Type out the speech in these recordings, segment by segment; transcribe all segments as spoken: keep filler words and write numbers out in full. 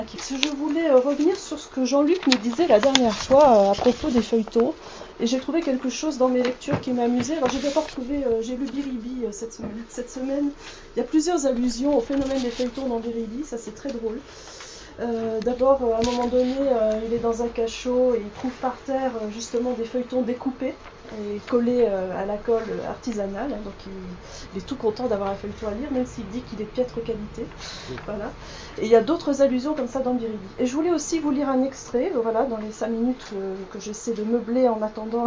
Je voulais euh, revenir sur ce que Jean-Luc nous disait la dernière fois euh, à propos des feuilletons. Et j'ai trouvé quelque chose dans mes lectures qui m'a amusée. Alors j'ai d'abord trouvé, euh, j'ai lu Biribi euh, cette semaine. Cette semaine, il y a plusieurs allusions au phénomène des feuilletons dans Biribi, ça c'est très drôle. Euh, d'abord, euh, à un moment donné, euh, il est dans un cachot et il trouve par terre euh, justement des feuilletons découpés et collés euh, à la colle artisanale. Hein, donc il, il est tout content d'avoir un feuilleton à lire, même s'il dit qu'il est de piètre qualité. Voilà. Et il y a d'autres allusions comme ça dans Biribi. Et je voulais aussi vous lire un extrait, voilà, dans les cinq minutes euh, que j'essaie de meubler en attendant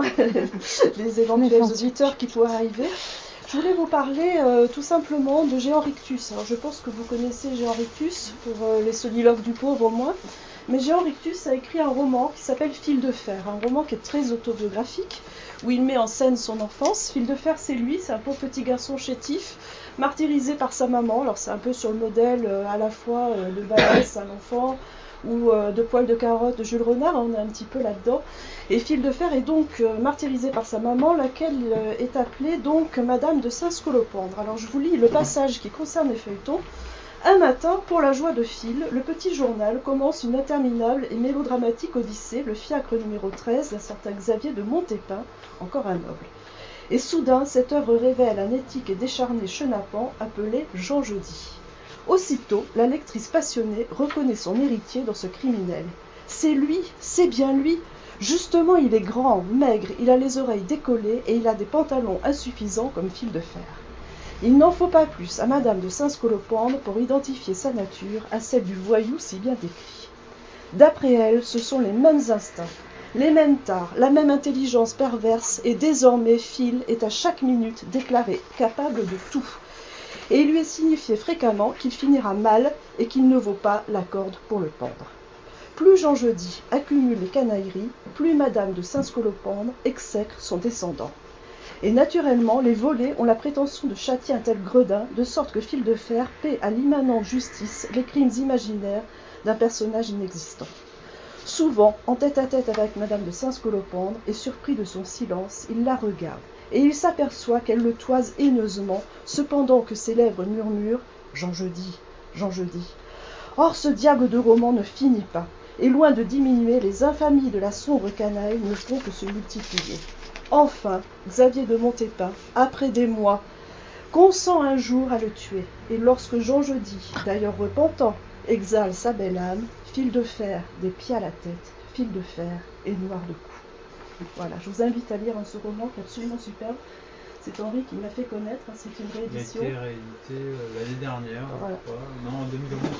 les éventuels auditeurs qui pourraient arriver. Je voulais vous parler euh, tout simplement de Géant Rictus. Alors je pense que vous connaissez Géant Rictus, pour euh, les soliloques du pauvre au moins. Mais Géant Rictus a écrit un roman qui s'appelle Fil de fer, un roman qui est très autobiographique, où il met en scène son enfance. Fil de fer, c'est lui, c'est un pauvre petit garçon chétif, martyrisé par sa maman. Alors c'est un peu sur le modèle euh, à la fois euh, de Balès, un enfant, ou euh, de Poil de carotte de Jules Renard, on est un petit peu là-dedans. Et Fil de fer est donc euh, martyrisé par sa maman, laquelle euh, est appelée donc Madame de Saint-Scolopendre. Alors je vous lis le passage qui concerne les feuilletons. Un matin, pour la joie de Fil, le petit journal commence une interminable et mélodramatique odyssée, le fiacre numéro treize d'un certain Xavier de Montépin, encore un noble. Et soudain, cette œuvre révèle un éthique et décharné chenapan appelé Jean Jeudi. Aussitôt, la lectrice passionnée reconnaît son héritier dans ce criminel. C'est lui, c'est bien lui. Justement, il est grand, maigre, il a les oreilles décollées et il a des pantalons insuffisants comme Fil de fer. Il n'en faut pas plus à Madame de Saint-Scolopendre pour identifier sa nature à celle du voyou si bien décrit. D'après elle, ce sont les mêmes instincts, les mêmes tares, la même intelligence perverse, et désormais Fil est à chaque minute déclaré capable de tout. Et il lui est signifié fréquemment qu'il finira mal et qu'il ne vaut pas la corde pour le pendre. Plus Jean Jeudi accumule les canailleries, plus Madame de Saint-Scolopendre exècre son descendant. Et naturellement, les volets ont la prétention de châtier un tel gredin, de sorte que Fil de fer paie à l'immanente justice les crimes imaginaires d'un personnage inexistant. Souvent, en tête-à-tête avec Madame de Saint-Scolopendre, et surpris de son silence, il la regarde, et il s'aperçoit qu'elle le toise haineusement, cependant que ses lèvres murmurent « Jean Jeudi, Jean Jeudi ». Or, ce diable de roman ne finit pas, et loin de diminuer, les infamies de la sombre canaille ne font que se multiplier. Enfin, Xavier de Montépin, après des mois, consent un jour à le tuer, et lorsque Jean Jeudi, d'ailleurs repentant, exhale sa belle âme, Fil de fer, des pieds à la tête, Fil de fer et noir de cou. Voilà, je vous invite à lire ce roman qui est absolument superbe. C'est Henri qui me l'a fait connaître, hein, c'est une réédition. Il a été réédité euh, l'année dernière, voilà. je crois. Non, en deux mille onze.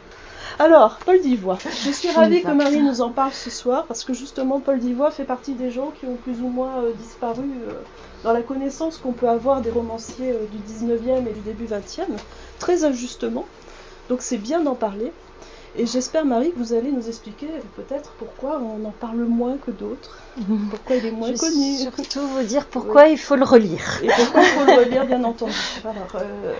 Alors, Paul d'Ivoire. Je suis ravie que Marie nous en parle ce soir, parce que justement, Paul d'Ivoire fait partie des gens qui ont plus ou moins euh, disparu euh, dans la connaissance qu'on peut avoir des romanciers euh, du dix-neuvième et du début vingtième, très injustement. Donc c'est bien d'en parler. Et j'espère, Marie, que vous allez nous expliquer peut-être pourquoi on en parle moins que d'autres, pourquoi il est moins Je connu. Surtout vous dire pourquoi oui. il faut le relire. Et pourquoi il faut le relire, bien entendu. Alors, euh,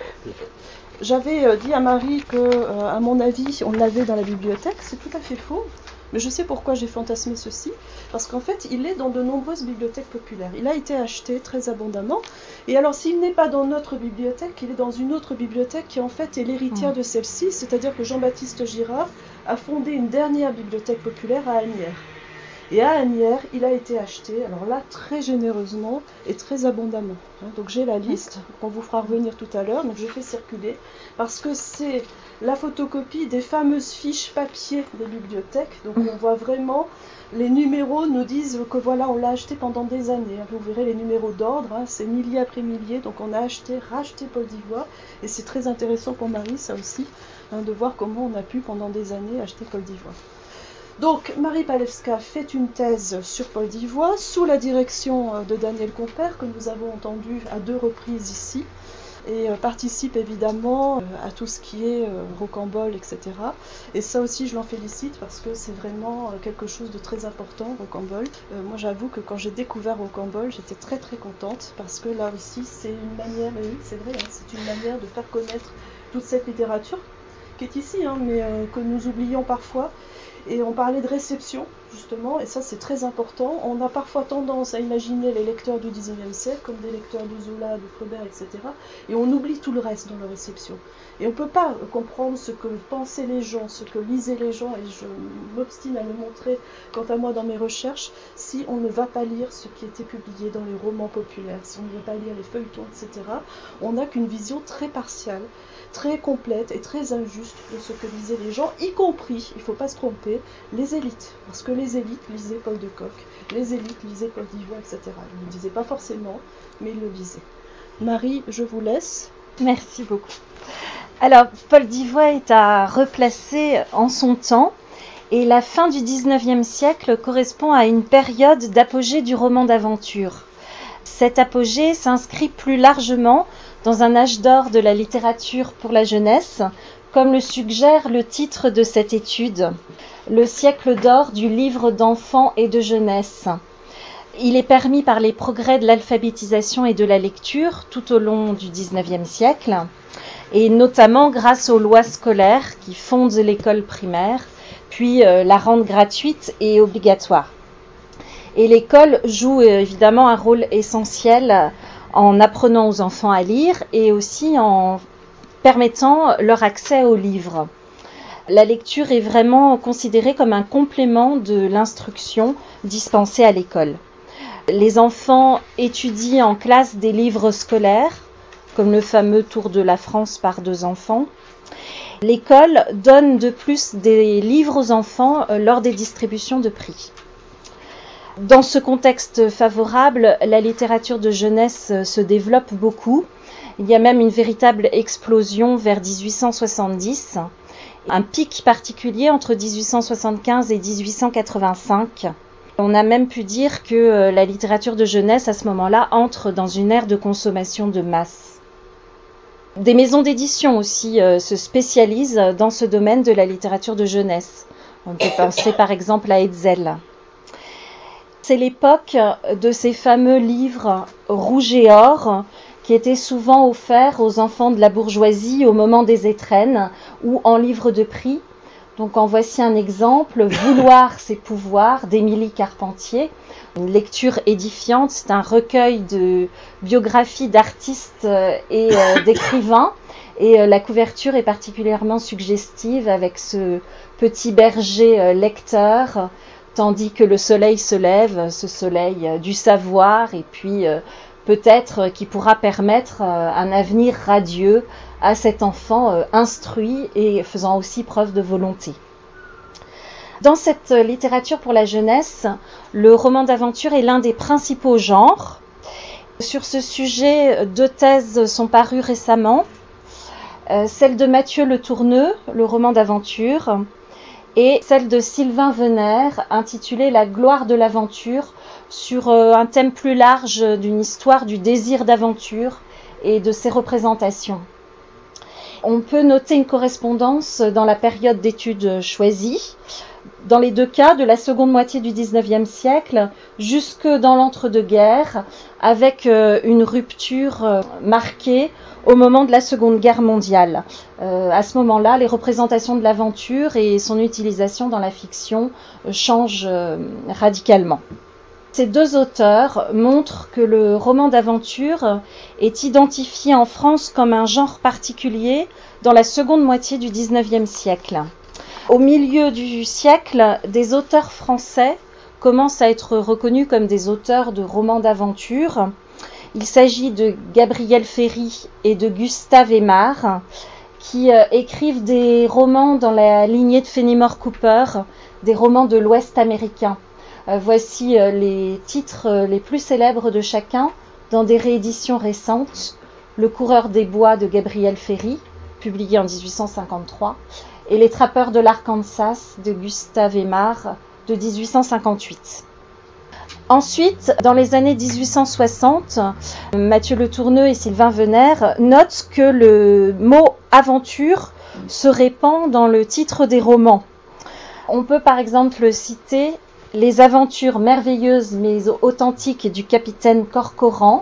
j'avais euh, dit à Marie que, euh, à mon avis, on l'avait dans la bibliothèque, c'est tout à fait faux. Mais je sais pourquoi j'ai fantasmé ceci, parce qu'en fait, il est dans de nombreuses bibliothèques populaires. Il a été acheté très abondamment. Et alors, s'il n'est pas dans notre bibliothèque, il est dans une autre bibliothèque qui, en fait, est l'héritière de celle-ci, c'est-à-dire que Jean-Baptiste Girard a fondé une dernière bibliothèque populaire à Asnières. Et à Asnières, il a été acheté, alors là, très généreusement et très abondamment. Donc j'ai la liste qu'on vous fera revenir tout à l'heure, donc je fais circuler, parce que c'est la photocopie des fameuses fiches papier des bibliothèques. Donc on voit vraiment, les numéros nous disent que voilà, on l'a acheté pendant des années. Vous verrez les numéros d'ordre, hein, c'est milliers après milliers, donc on a acheté, racheté Paul d'Ivoire, et c'est très intéressant pour Marie, ça aussi, hein, de voir comment on a pu pendant des années acheter Paul d'Ivoire. Donc, Marie Palewska fait une thèse sur Paul d'Ivoire sous la direction de Daniel Compère, que nous avons entendu à deux reprises ici, et participe évidemment à tout ce qui est rocambole, et cetera. Et ça aussi, je l'en félicite parce que c'est vraiment quelque chose de très important, rocambole. Euh, moi, j'avoue que quand j'ai découvert rocambole, j'étais très très contente parce que là aussi, c'est une manière, et oui, c'est vrai, hein, c'est une manière de faire connaître toute cette littérature qui est ici, hein, mais euh, que nous oublions parfois. Et on parlait de réception, justement, et ça c'est très important. On a parfois tendance à imaginer les lecteurs du dix-neuvième siècle comme des lecteurs de Zola, de Flaubert, et cetera. Et on oublie tout le reste dans la réception. Et on ne peut pas comprendre ce que pensaient les gens, ce que lisaient les gens, et je m'obstine à le montrer, quant à moi, dans mes recherches, si on ne va pas lire ce qui était publié dans les romans populaires, si on ne va pas lire les feuilletons, et cetera. On n'a qu'une vision très partiale, très complète et très injuste de ce que lisaient les gens, y compris, il ne faut pas se tromper, les élites. Parce que les élites lisaient Paul de Kock, les élites lisaient Paul d'Ivoire, et cetera. Ils ne le disaient pas forcément, mais ils le lisaient. Marie, je vous laisse. Merci beaucoup. Alors, Paul d'Ivoire est à replacer en son temps, et la fin du dix-neuvième siècle correspond à une période d'apogée du roman d'aventure. Cet apogée s'inscrit plus largement dans un âge d'or de la littérature pour la jeunesse, comme le suggère le titre de cette étude, le siècle d'or du livre d'enfants et de jeunesse. Il est permis par les progrès de l'alphabétisation et de la lecture tout au long du dix-neuvième siècle, et notamment grâce aux lois scolaires qui fondent l'école primaire, puis euh, la rendent gratuite et obligatoire. Et l'école joue euh, évidemment un rôle essentiel en apprenant aux enfants à lire et aussi en permettant leur accès aux livres. La lecture est vraiment considérée comme un complément de l'instruction dispensée à l'école. Les enfants étudient en classe des livres scolaires, comme le fameux Tour de la France par deux enfants. L'école donne de plus des livres aux enfants lors des distributions de prix. Dans ce contexte favorable, la littérature de jeunesse se développe beaucoup. Il y a même une véritable explosion vers dix-huit cent soixante-dix, un pic particulier entre dix-huit cent soixante-quinze et dix-huit cent quatre-vingt-cinq. On a même pu dire que la littérature de jeunesse, à ce moment-là, entre dans une ère de consommation de masse. Des maisons d'édition aussi euh, se spécialisent dans ce domaine de la littérature de jeunesse. On peut penser par exemple à Hetzel. C'est l'époque de ces fameux livres rouge et or qui étaient souvent offerts aux enfants de la bourgeoisie au moment des étrennes ou en livre de prix. Donc en voici un exemple, Vouloir c'est pouvoir d'Émilie Carpentier. Une lecture édifiante, c'est un recueil de biographies d'artistes et d'écrivains. Et la couverture est particulièrement suggestive avec ce petit berger lecteur, tandis que le soleil se lève, ce soleil du savoir, et puis euh, peut-être qui pourra permettre euh, un avenir radieux à cet enfant euh, instruit et faisant aussi preuve de volonté. Dans cette littérature pour la jeunesse, le roman d'aventure est l'un des principaux genres. Sur ce sujet, deux thèses sont parues récemment. Euh, celle de Mathieu Le Tourneux, le roman d'aventure, et celle de Sylvain Venère, intitulée La gloire de l'aventure, sur un thème plus large d'une histoire du désir d'aventure et de ses représentations. On peut noter une correspondance dans la période d'études choisie, dans les deux cas, de la seconde moitié du dix-neuvième siècle jusque dans l'entre-deux-guerres, avec une rupture marquée au moment de la Seconde Guerre mondiale. Euh, à ce moment-là, les représentations de l'aventure et son utilisation dans la fiction euh, changent euh, radicalement. Ces deux auteurs montrent que le roman d'aventure est identifié en France comme un genre particulier dans la seconde moitié du dix-neuvième siècle. Au milieu du siècle, des auteurs français commencent à être reconnus comme des auteurs de romans d'aventure. Il s'agit de Gabriel Ferry et de Gustave Aimard, qui euh, écrivent des romans dans la lignée de Fenimore Cooper, des romans de l'Ouest américain. Euh, voici euh, les titres euh, les plus célèbres de chacun dans des rééditions récentes. Le coureur des bois de Gabriel Ferry, publié en dix-huit cent cinquante-trois, et Les trappeurs de l'Arkansas de Gustave Aimard de dix-huit cent cinquante-huit. Ensuite, dans les années dix-huit cent soixante, Mathieu Le Tourneux et Sylvain Venère notent que le mot « aventure » se répand dans le titre des romans. On peut par exemple citer « Les aventures merveilleuses mais authentiques du capitaine Corcoran »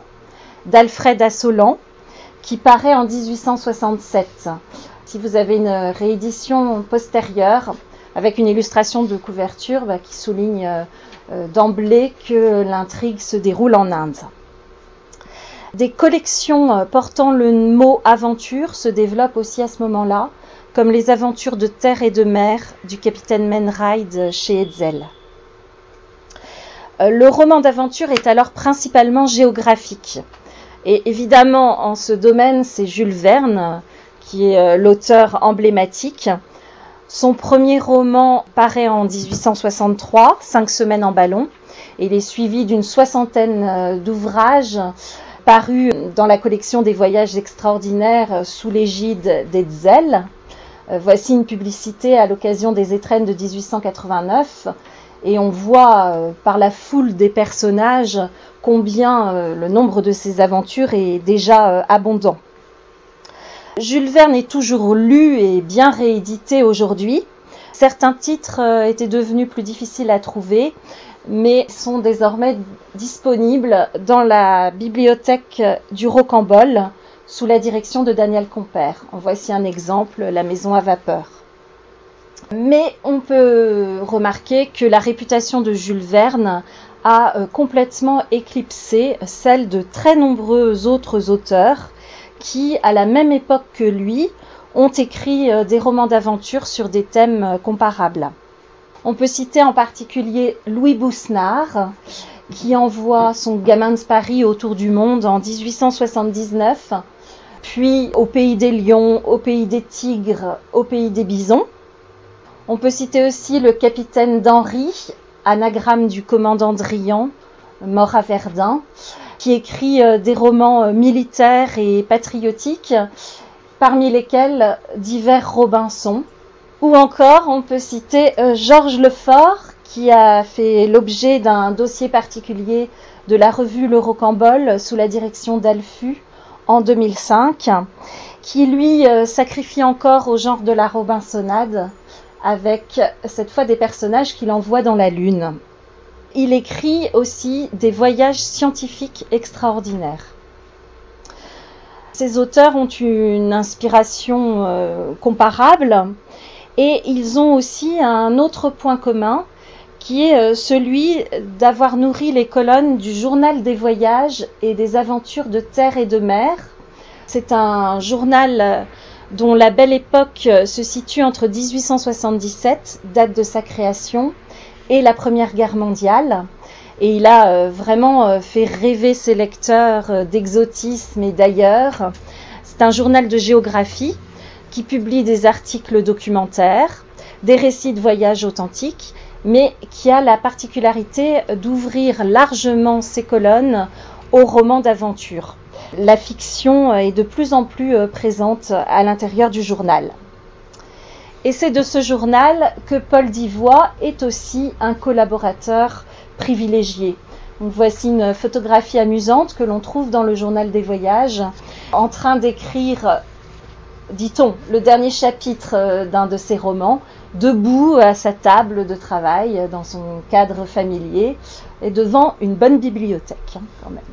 d'Alfred Assolan, qui paraît en dix-huit cent soixante-sept. Si vous avez une réédition postérieure avec une illustration de couverture bah, qui souligne euh, d'emblée que l'intrigue se déroule en Inde. Des collections portant le mot aventure se développent aussi à ce moment-là, comme les aventures de terre et de mer du capitaine Menride chez Hetzel. Le roman d'aventure est alors principalement géographique. Et évidemment, en ce domaine, c'est Jules Verne qui est l'auteur emblématique. Son premier roman paraît en dix-huit cent soixante-trois, Cinq semaines en ballon, et il est suivi d'une soixantaine d'ouvrages parus dans la collection des voyages extraordinaires sous l'égide d'Hetzel. Voici une publicité à l'occasion des étrennes de dix-huit cent quatre-vingt-neuf, et on voit par la foule des personnages combien le nombre de ces aventures est déjà abondant. Jules Verne est toujours lu et bien réédité aujourd'hui. Certains titres étaient devenus plus difficiles à trouver, mais sont désormais disponibles dans la bibliothèque du Rocambole sous la direction de Daniel Compère. En voici un exemple, La maison à vapeur. Mais on peut remarquer que la réputation de Jules Verne a complètement éclipsé celle de très nombreux autres auteurs qui, à la même époque que lui, ont écrit des romans d'aventure sur des thèmes comparables. On peut citer en particulier Louis Bousnard, qui envoie son Gamin de Paris autour du monde en dix-huit cent soixante-dix-neuf, puis au pays des lions, au pays des tigres, au pays des bisons. On peut citer aussi le capitaine d'Henry, anagramme du commandant Drian, mort à Verdun, qui écrit des romans militaires et patriotiques, parmi lesquels divers Robinson. Ou encore, on peut citer Georges Lefort, qui a fait l'objet d'un dossier particulier de la revue Le Rocambole sous la direction d'Alfu en deux mille cinq, qui lui sacrifie encore au genre de la Robinsonade, avec cette fois des personnages qu'il envoie dans la Lune. Il écrit aussi des voyages scientifiques extraordinaires. Ces auteurs ont une inspiration euh, comparable et ils ont aussi un autre point commun qui est euh, celui d'avoir nourri les colonnes du Journal des voyages et des aventures de terre et de mer. C'est un journal dont la belle époque se situe entre dix-huit cent soixante-dix-sept, date de sa création, et la Première Guerre mondiale. Et il a euh, vraiment euh, fait rêver ses lecteurs euh, d'exotisme et d'ailleurs. C'est un journal de géographie qui publie des articles documentaires, des récits de voyages authentiques, mais qui a la particularité d'ouvrir largement ses colonnes aux romans d'aventure. La fiction est de plus en plus présente à l'intérieur du journal. Et c'est de ce journal que Paul Divoye est aussi un collaborateur privilégié. Donc voici une photographie amusante que l'on trouve dans le journal des voyages, en train d'écrire, dit-on, le dernier chapitre d'un de ses romans, debout à sa table de travail, dans son cadre familier, et devant une bonne bibliothèque, hein, quand même.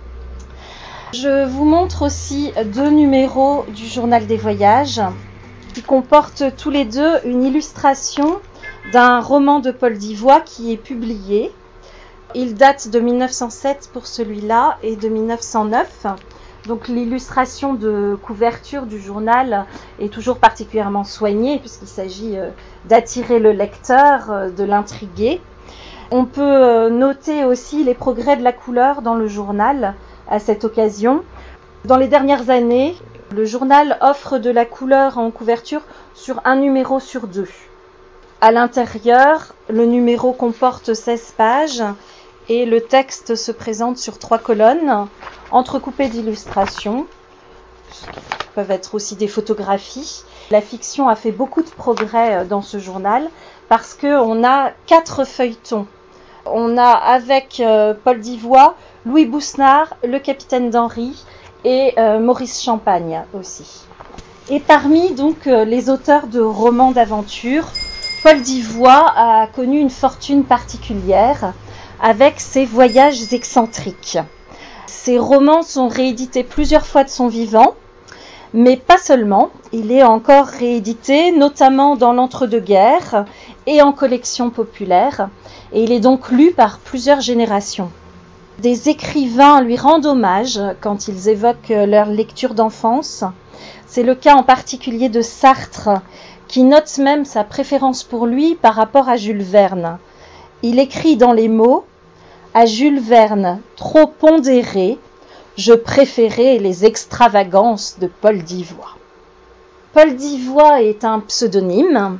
Je vous montre aussi deux numéros du journal des voyages, qui comportent tous les deux une illustration d'un roman de Paul Divoye qui est publié. Il date de mille neuf cent sept pour celui-là et de mille neuf cent neuf. Donc l'illustration de couverture du journal est toujours particulièrement soignée puisqu'il s'agit d'attirer le lecteur, de l'intriguer. On peut noter aussi les progrès de la couleur dans le journal à cette occasion. Dans les dernières années, le journal offre de la couleur en couverture sur un numéro sur deux. À l'intérieur, le numéro comporte seize pages et le texte se présente sur trois colonnes, entrecoupées d'illustrations, qui peuvent être aussi des photographies. La fiction a fait beaucoup de progrès dans ce journal parce qu'on a quatre feuilletons. On a avec Paul Divoye, Louis Bousnard, le capitaine d'Henry et euh, Maurice Champagne aussi. Et parmi donc euh, les auteurs de romans d'aventure, Paul Divoye a connu une fortune particulière avec ses voyages excentriques. Ces romans sont réédités plusieurs fois de son vivant, Mais pas seulement, il est encore réédité, notamment dans l'entre-deux-guerres et en collection populaire, et il est donc lu par plusieurs générations. Des écrivains lui rendent hommage quand ils évoquent leur lecture d'enfance. C'est le cas en particulier de Sartre, qui note même sa préférence pour lui par rapport à Jules Verne. Il écrit dans les mots « À Jules Verne, trop pondéré, je préférais les extravagances de Paul d'Ivoire. » Paul d'Ivoire est un pseudonyme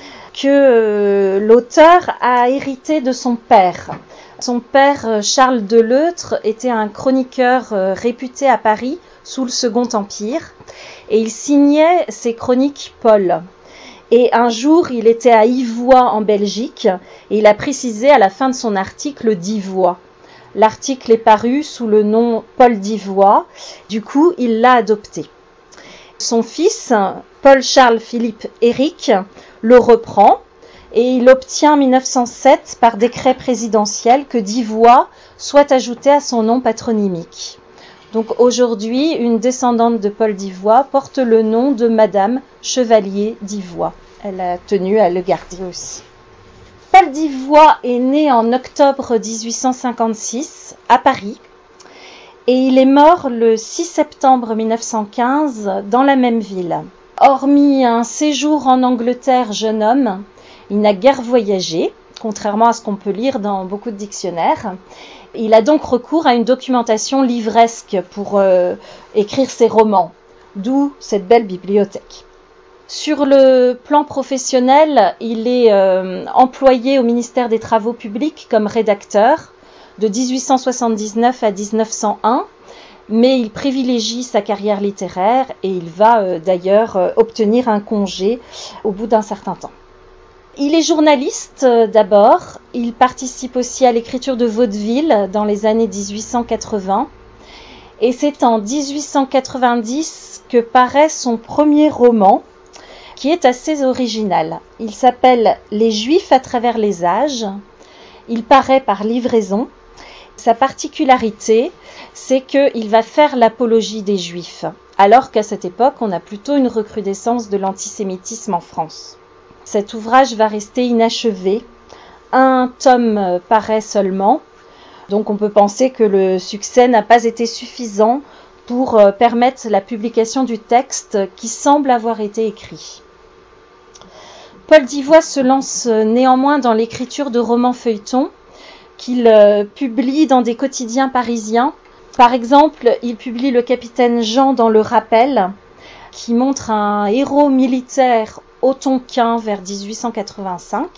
que l'auteur a hérité de son père. Son père, Charles Deleutre, était un chroniqueur réputé à Paris sous le Second Empire et il signait ses chroniques Paul. Et un jour, il était à Ivoire en Belgique et il a précisé à la fin de son article d'Ivoire. L'article est paru sous le nom Paul d'Ivoire, du coup, il l'a adopté. Son fils, Paul-Charles Philippe Éric, le reprend et il obtient en mille neuf cent sept par décret présidentiel que d'Ivoire soit ajouté à son nom patronymique. Donc aujourd'hui, une descendante de Paul d'Ivoire porte le nom de Madame Chevalier d'Ivoire. Elle a tenu à le garder aussi. Paul d'Ivoire est né en octobre dix-huit cent cinquante-six à Paris et il est mort le six septembre mille neuf cent quinze dans la même ville. Hormis un séjour en Angleterre jeune homme, il n'a guère voyagé, contrairement à ce qu'on peut lire dans beaucoup de dictionnaires. Il a donc recours à une documentation livresque pour euh, écrire ses romans, d'où cette belle bibliothèque. Sur le plan professionnel, il est euh, employé au ministère des Travaux publics comme rédacteur de dix-huit cent soixante-dix-neuf à dix-neuf cent un, mais il privilégie sa carrière littéraire et il va euh, d'ailleurs euh, obtenir un congé au bout d'un certain temps. Il est journaliste euh, d'abord, il participe aussi à l'écriture de vaudeville dans les années dix-huit cent quatre-vingts et c'est en dix-huit cent quatre-vingt-dix que paraît son premier roman qui est assez original. Il s'appelle « Les Juifs à travers les âges ». Il paraît par livraison. Sa particularité, c'est qu'il va faire l'apologie des Juifs, alors qu'à cette époque, on a plutôt une recrudescence de l'antisémitisme en France. Cet ouvrage va rester inachevé. Un tome paraît seulement, donc on peut penser que le succès n'a pas été suffisant pour permettre la publication du texte qui semble avoir été écrit. Paul d'Ivoire se lance néanmoins dans l'écriture de romans feuilletons qu'il euh, publie dans des quotidiens parisiens. Par exemple, il publie Le Capitaine Jean dans Le Rappel, qui montre un héros militaire autonquin vers dix-huit cent quatre-vingt-cinq.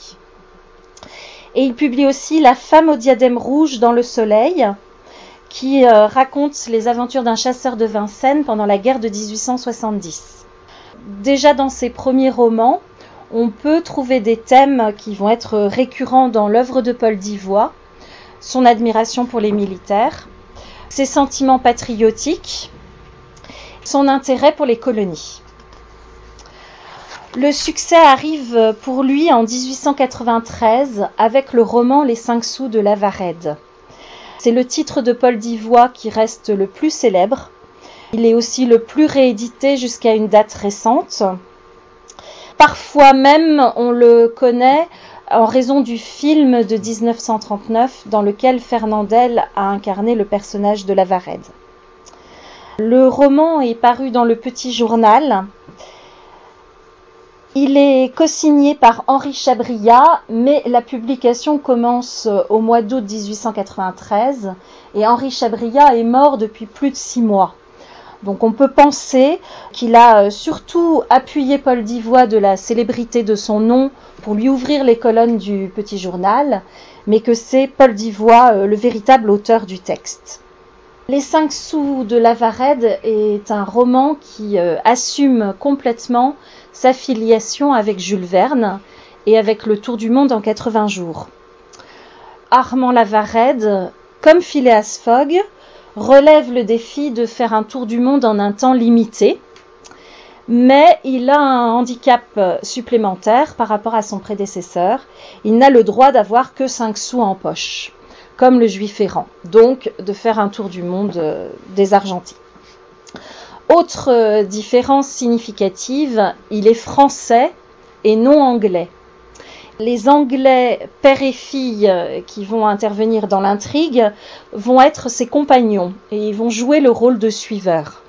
Et il publie aussi La femme au diadème rouge dans Le Soleil, qui euh, raconte les aventures d'un chasseur de Vincennes pendant la guerre de dix-huit cent soixante-dix. Déjà dans ses premiers romans, on peut trouver des thèmes qui vont être récurrents dans l'œuvre de Paul d'Ivoire, son admiration pour les militaires, ses sentiments patriotiques, son intérêt pour les colonies. Le succès arrive pour lui en dix-huit cent quatre-vingt-treize avec le roman Les cinq sous de Lavarède. C'est le titre de Paul d'Ivoire qui reste le plus célèbre. Il est aussi le plus réédité jusqu'à une date récente. Parfois même, on le connaît en raison du film de dix-neuf cent trente-neuf dans lequel Fernandel a incarné le personnage de Lavarède. Le roman est paru dans Le Petit Journal. Il est co-signé par Henri Chabriat, mais la publication commence au mois d'août dix-huit cent quatre-vingt-treize et Henri Chabriat est mort depuis plus de six mois. Donc on peut penser qu'il a surtout appuyé Paul d'Ivoire de la célébrité de son nom pour lui ouvrir les colonnes du Petit Journal, mais que c'est Paul d'Ivoire le véritable auteur du texte. Les cinq sous de Lavarède est un roman qui assume complètement sa filiation avec Jules Verne et avec le Tour du monde en quatre-vingts jours. Armand Lavarède, comme Phileas Fogg, relève le défi de faire un tour du monde en un temps limité, mais il a un handicap supplémentaire par rapport à son prédécesseur. Il n'a le droit d'avoir que cinq sous en poche, comme le juif errant, donc de faire un tour du monde désargenté. Autre euh, différence significative, il est français et non anglais. Les Anglais, père et fille, qui vont intervenir dans l'intrigue, vont être ses compagnons et ils vont jouer le rôle de suiveurs.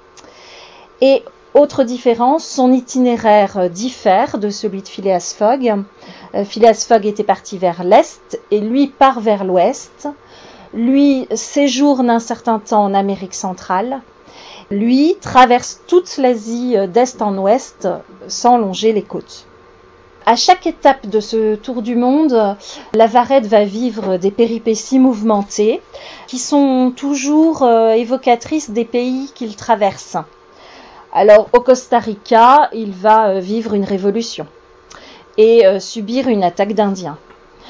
Et autre différence, son itinéraire diffère de celui de Phileas Fogg. Euh, Phileas Fogg était parti vers l'est et lui part vers l'ouest. Lui séjourne un certain temps en Amérique centrale. Lui traverse toute l'Asie d'est en ouest sans longer les côtes. À chaque étape de ce tour du monde, Lavarrette va vivre des péripéties mouvementées qui sont toujours euh, évocatrices des pays qu'il traverse. Alors au Costa Rica, il va euh, vivre une révolution et euh, subir une attaque d'Indiens.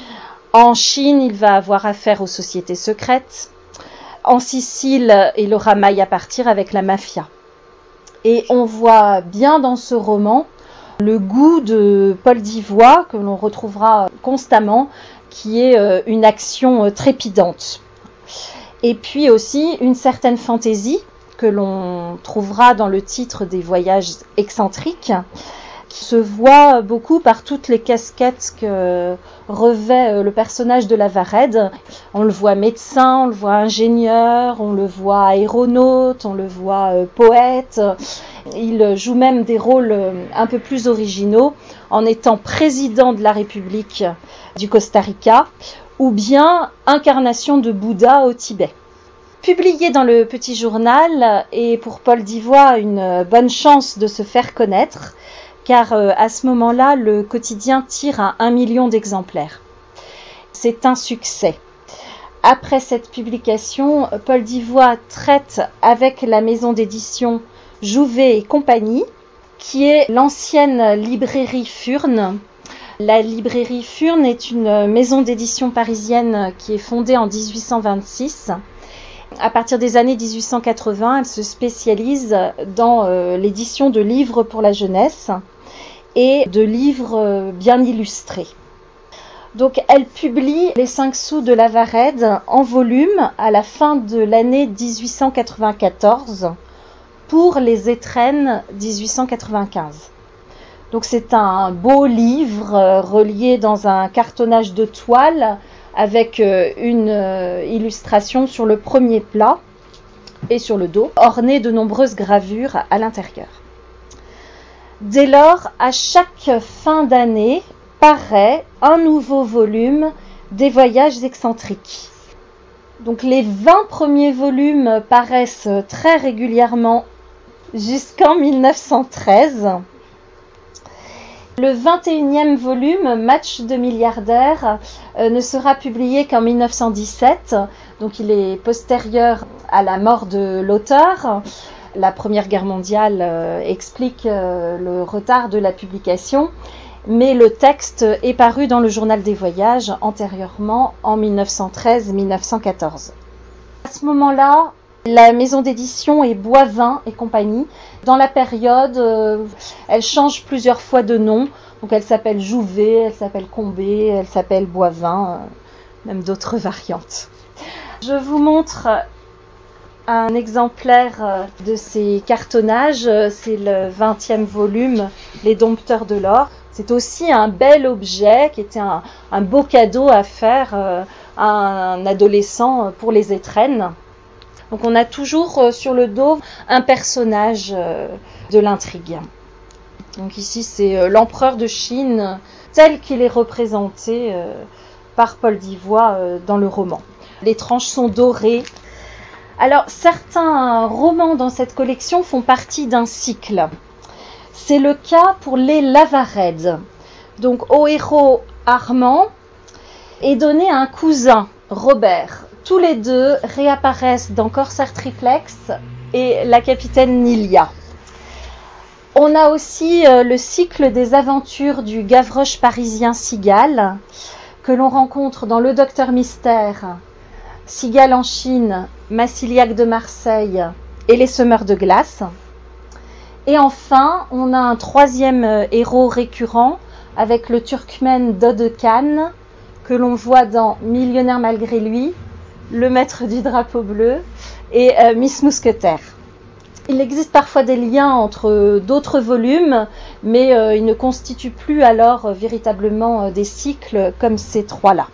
En Chine, il va avoir affaire aux sociétés secrètes. En Sicile, il aura maille à partir avec la mafia. Et on voit bien dans ce roman le goût de Paul d'Ivoire, que l'on retrouvera constamment, qui est euh, une action euh, trépidante. Et puis aussi une certaine fantaisie que l'on trouvera dans le titre des voyages excentriques, qui se voit beaucoup par toutes les casquettes que revêt euh, le personnage de Lavarrette. On le voit médecin, on le voit ingénieur, on le voit aéronaute, on le voit euh, poète. Il joue même des rôles un peu plus originaux en étant président de la République du Costa Rica ou bien incarnation de Bouddha au Tibet. Publié dans le Petit Journal est pour Paul d'Ivoire une bonne chance de se faire connaître car à ce moment-là, le quotidien tire à un million d'exemplaires. C'est un succès. Après cette publication, Paul d'Ivoire traite avec la maison d'édition Jouvet et compagnie, qui est l'ancienne librairie Furne. La librairie Furne est une maison d'édition parisienne qui est fondée en dix-huit cent vingt-six. À partir des années dix-huit cent quatre-vingts, elle se spécialise dans euh, l'édition de livres pour la jeunesse et de livres bien illustrés. Donc elle publie Les cinq sous de Lavarrette en volume à la fin de l'année dix-huit cent quatre-vingt-quatorze. Pour les étrennes dix-huit cent quatre-vingt-quinze. Donc c'est un beau livre euh, relié dans un cartonnage de toile avec euh, une euh, illustration sur le premier plat et sur le dos, orné de nombreuses gravures à l'intérieur. Dès lors, à chaque fin d'année, paraît un nouveau volume des voyages excentriques. Donc les vingt premiers volumes paraissent très régulièrement jusqu'en mille neuf cent treize. Le vingt et unième volume, Match de milliardaires, euh, ne sera publié qu'en mille neuf cent dix-sept, donc il est postérieur à la mort de l'auteur. La Première Guerre mondiale euh, explique euh, le retard de la publication, mais le texte est paru dans le Journal des voyages antérieurement en mille neuf cent treize mille neuf cent quatorze. À ce moment-là, la maison d'édition est Boivin et compagnie. Dans la période, euh, elle change plusieurs fois de nom. Donc elle s'appelle Jouvet, elle s'appelle Combé, elle s'appelle Boivin, euh, même d'autres variantes. Je vous montre un exemplaire de ces cartonnages. C'est le vingtième volume, Les Dompteurs de l'or. C'est aussi un bel objet qui était un, un beau cadeau à faire euh, à un adolescent pour les étrennes. Donc on a toujours euh, sur le dos un personnage euh, de l'intrigue. Donc ici c'est euh, l'empereur de Chine tel qu'il est représenté euh, par Paul d'Ivoire euh, dans le roman. Les tranches sont dorées. Alors certains romans dans cette collection font partie d'un cycle. C'est le cas pour les Lavarrette. Donc au héros Armand est donné un cousin, Robert. Tous les deux réapparaissent dans Corsair Triplex et la capitaine Nilia. On a aussi euh, le cycle des aventures du Gavroche parisien Cigale, que l'on rencontre dans Le Docteur Mystère, Cigale en Chine, Massiliac de Marseille et Les Semeurs de glace. Et enfin, on a un troisième euh, héros récurrent avec le Turkmène Dodekhan, que l'on voit dans Millionnaire malgré lui, Le Maître du drapeau bleu et euh, Miss Mousquetaire. Il existe parfois des liens entre d'autres volumes, mais euh, ils ne constituent plus alors euh, véritablement euh, des cycles comme ces trois-là.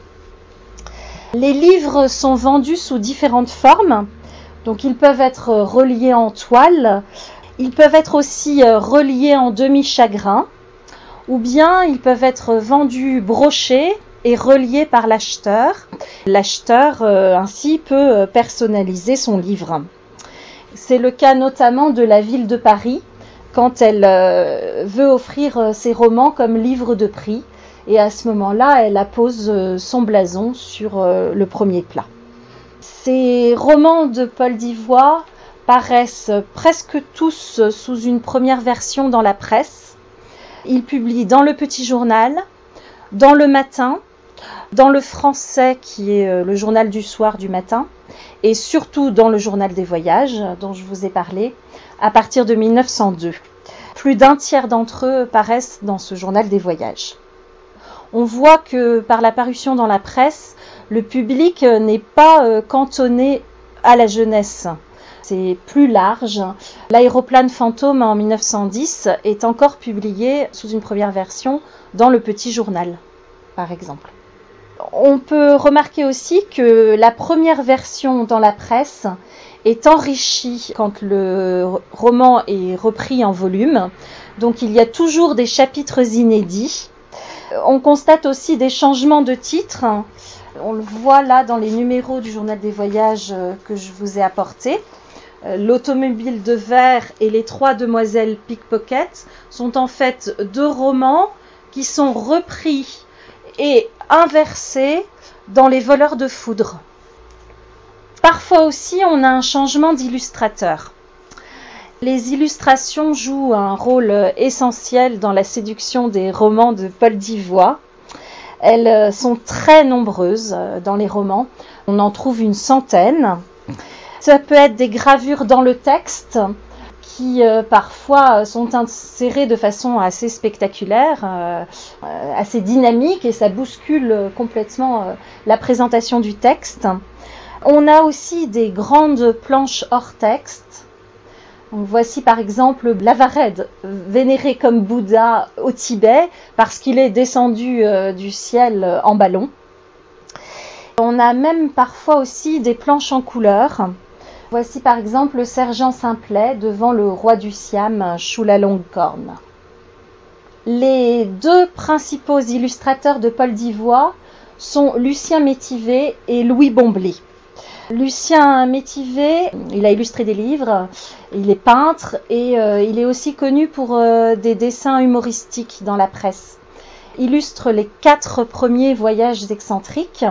Les livres sont vendus sous différentes formes, donc ils peuvent être reliés en toile, ils peuvent être aussi reliés en demi-chagrin, ou bien ils peuvent être vendus brochés et reliés par l'acheteur. L'acheteur euh, ainsi peut personnaliser son livre. C'est le cas notamment de la ville de Paris, quand elle euh, veut offrir ses romans comme livre de prix. Et à ce moment-là, elle appose son blason sur euh, le premier plat. Ces romans de Paul d'Ivoire paraissent presque tous sous une première version dans la presse. Il publie dans le Petit Journal, dans le Matin, dans le Français qui est le journal du soir du matin, et surtout dans le Journal des Voyages dont je vous ai parlé à partir de mille neuf cent deux. Plus d'un tiers d'entre eux paraissent dans ce Journal des Voyages. On voit que par la parution dans la presse, le public n'est pas cantonné à la jeunesse. C'est plus large. L'aéroplane fantôme en mille neuf cent dix est encore publié sous une première version dans le Petit Journal, par exemple. On peut remarquer aussi que la première version dans la presse est enrichie quand le roman est repris en volume. Donc il y a toujours des chapitres inédits. On constate aussi des changements de titres. On le voit là dans les numéros du Journal des Voyages que je vous ai apportés. L'automobile de verre et les trois demoiselles pickpocket sont en fait deux romans qui sont repris et inversés dans les voleurs de foudre. Parfois aussi, on a un changement d'illustrateur. Les illustrations jouent un rôle essentiel dans la séduction des romans de Paul d'Ivoire. Elles sont très nombreuses dans les romans. On en trouve une centaine. Ça peut être des gravures dans le texte qui euh, parfois sont insérées de façon assez spectaculaire, euh, assez dynamique, et ça bouscule complètement euh, la présentation du texte. On a aussi des grandes planches hors texte. Donc voici par exemple Lavared, vénéré comme Bouddha au Tibet parce qu'il est descendu euh, du ciel en ballon. On a même parfois aussi des planches en couleur. Voici par exemple le sergent Simplet devant le roi du Siam, Chulalongkorn. Les deux principaux illustrateurs de Paul d'Ivoire sont Lucien Métivé et Louis Bomblé. Lucien Métivé, il a illustré des livres, il est peintre et euh, il est aussi connu pour euh, des dessins humoristiques dans la presse. Il illustre les quatre premiers voyages excentriques.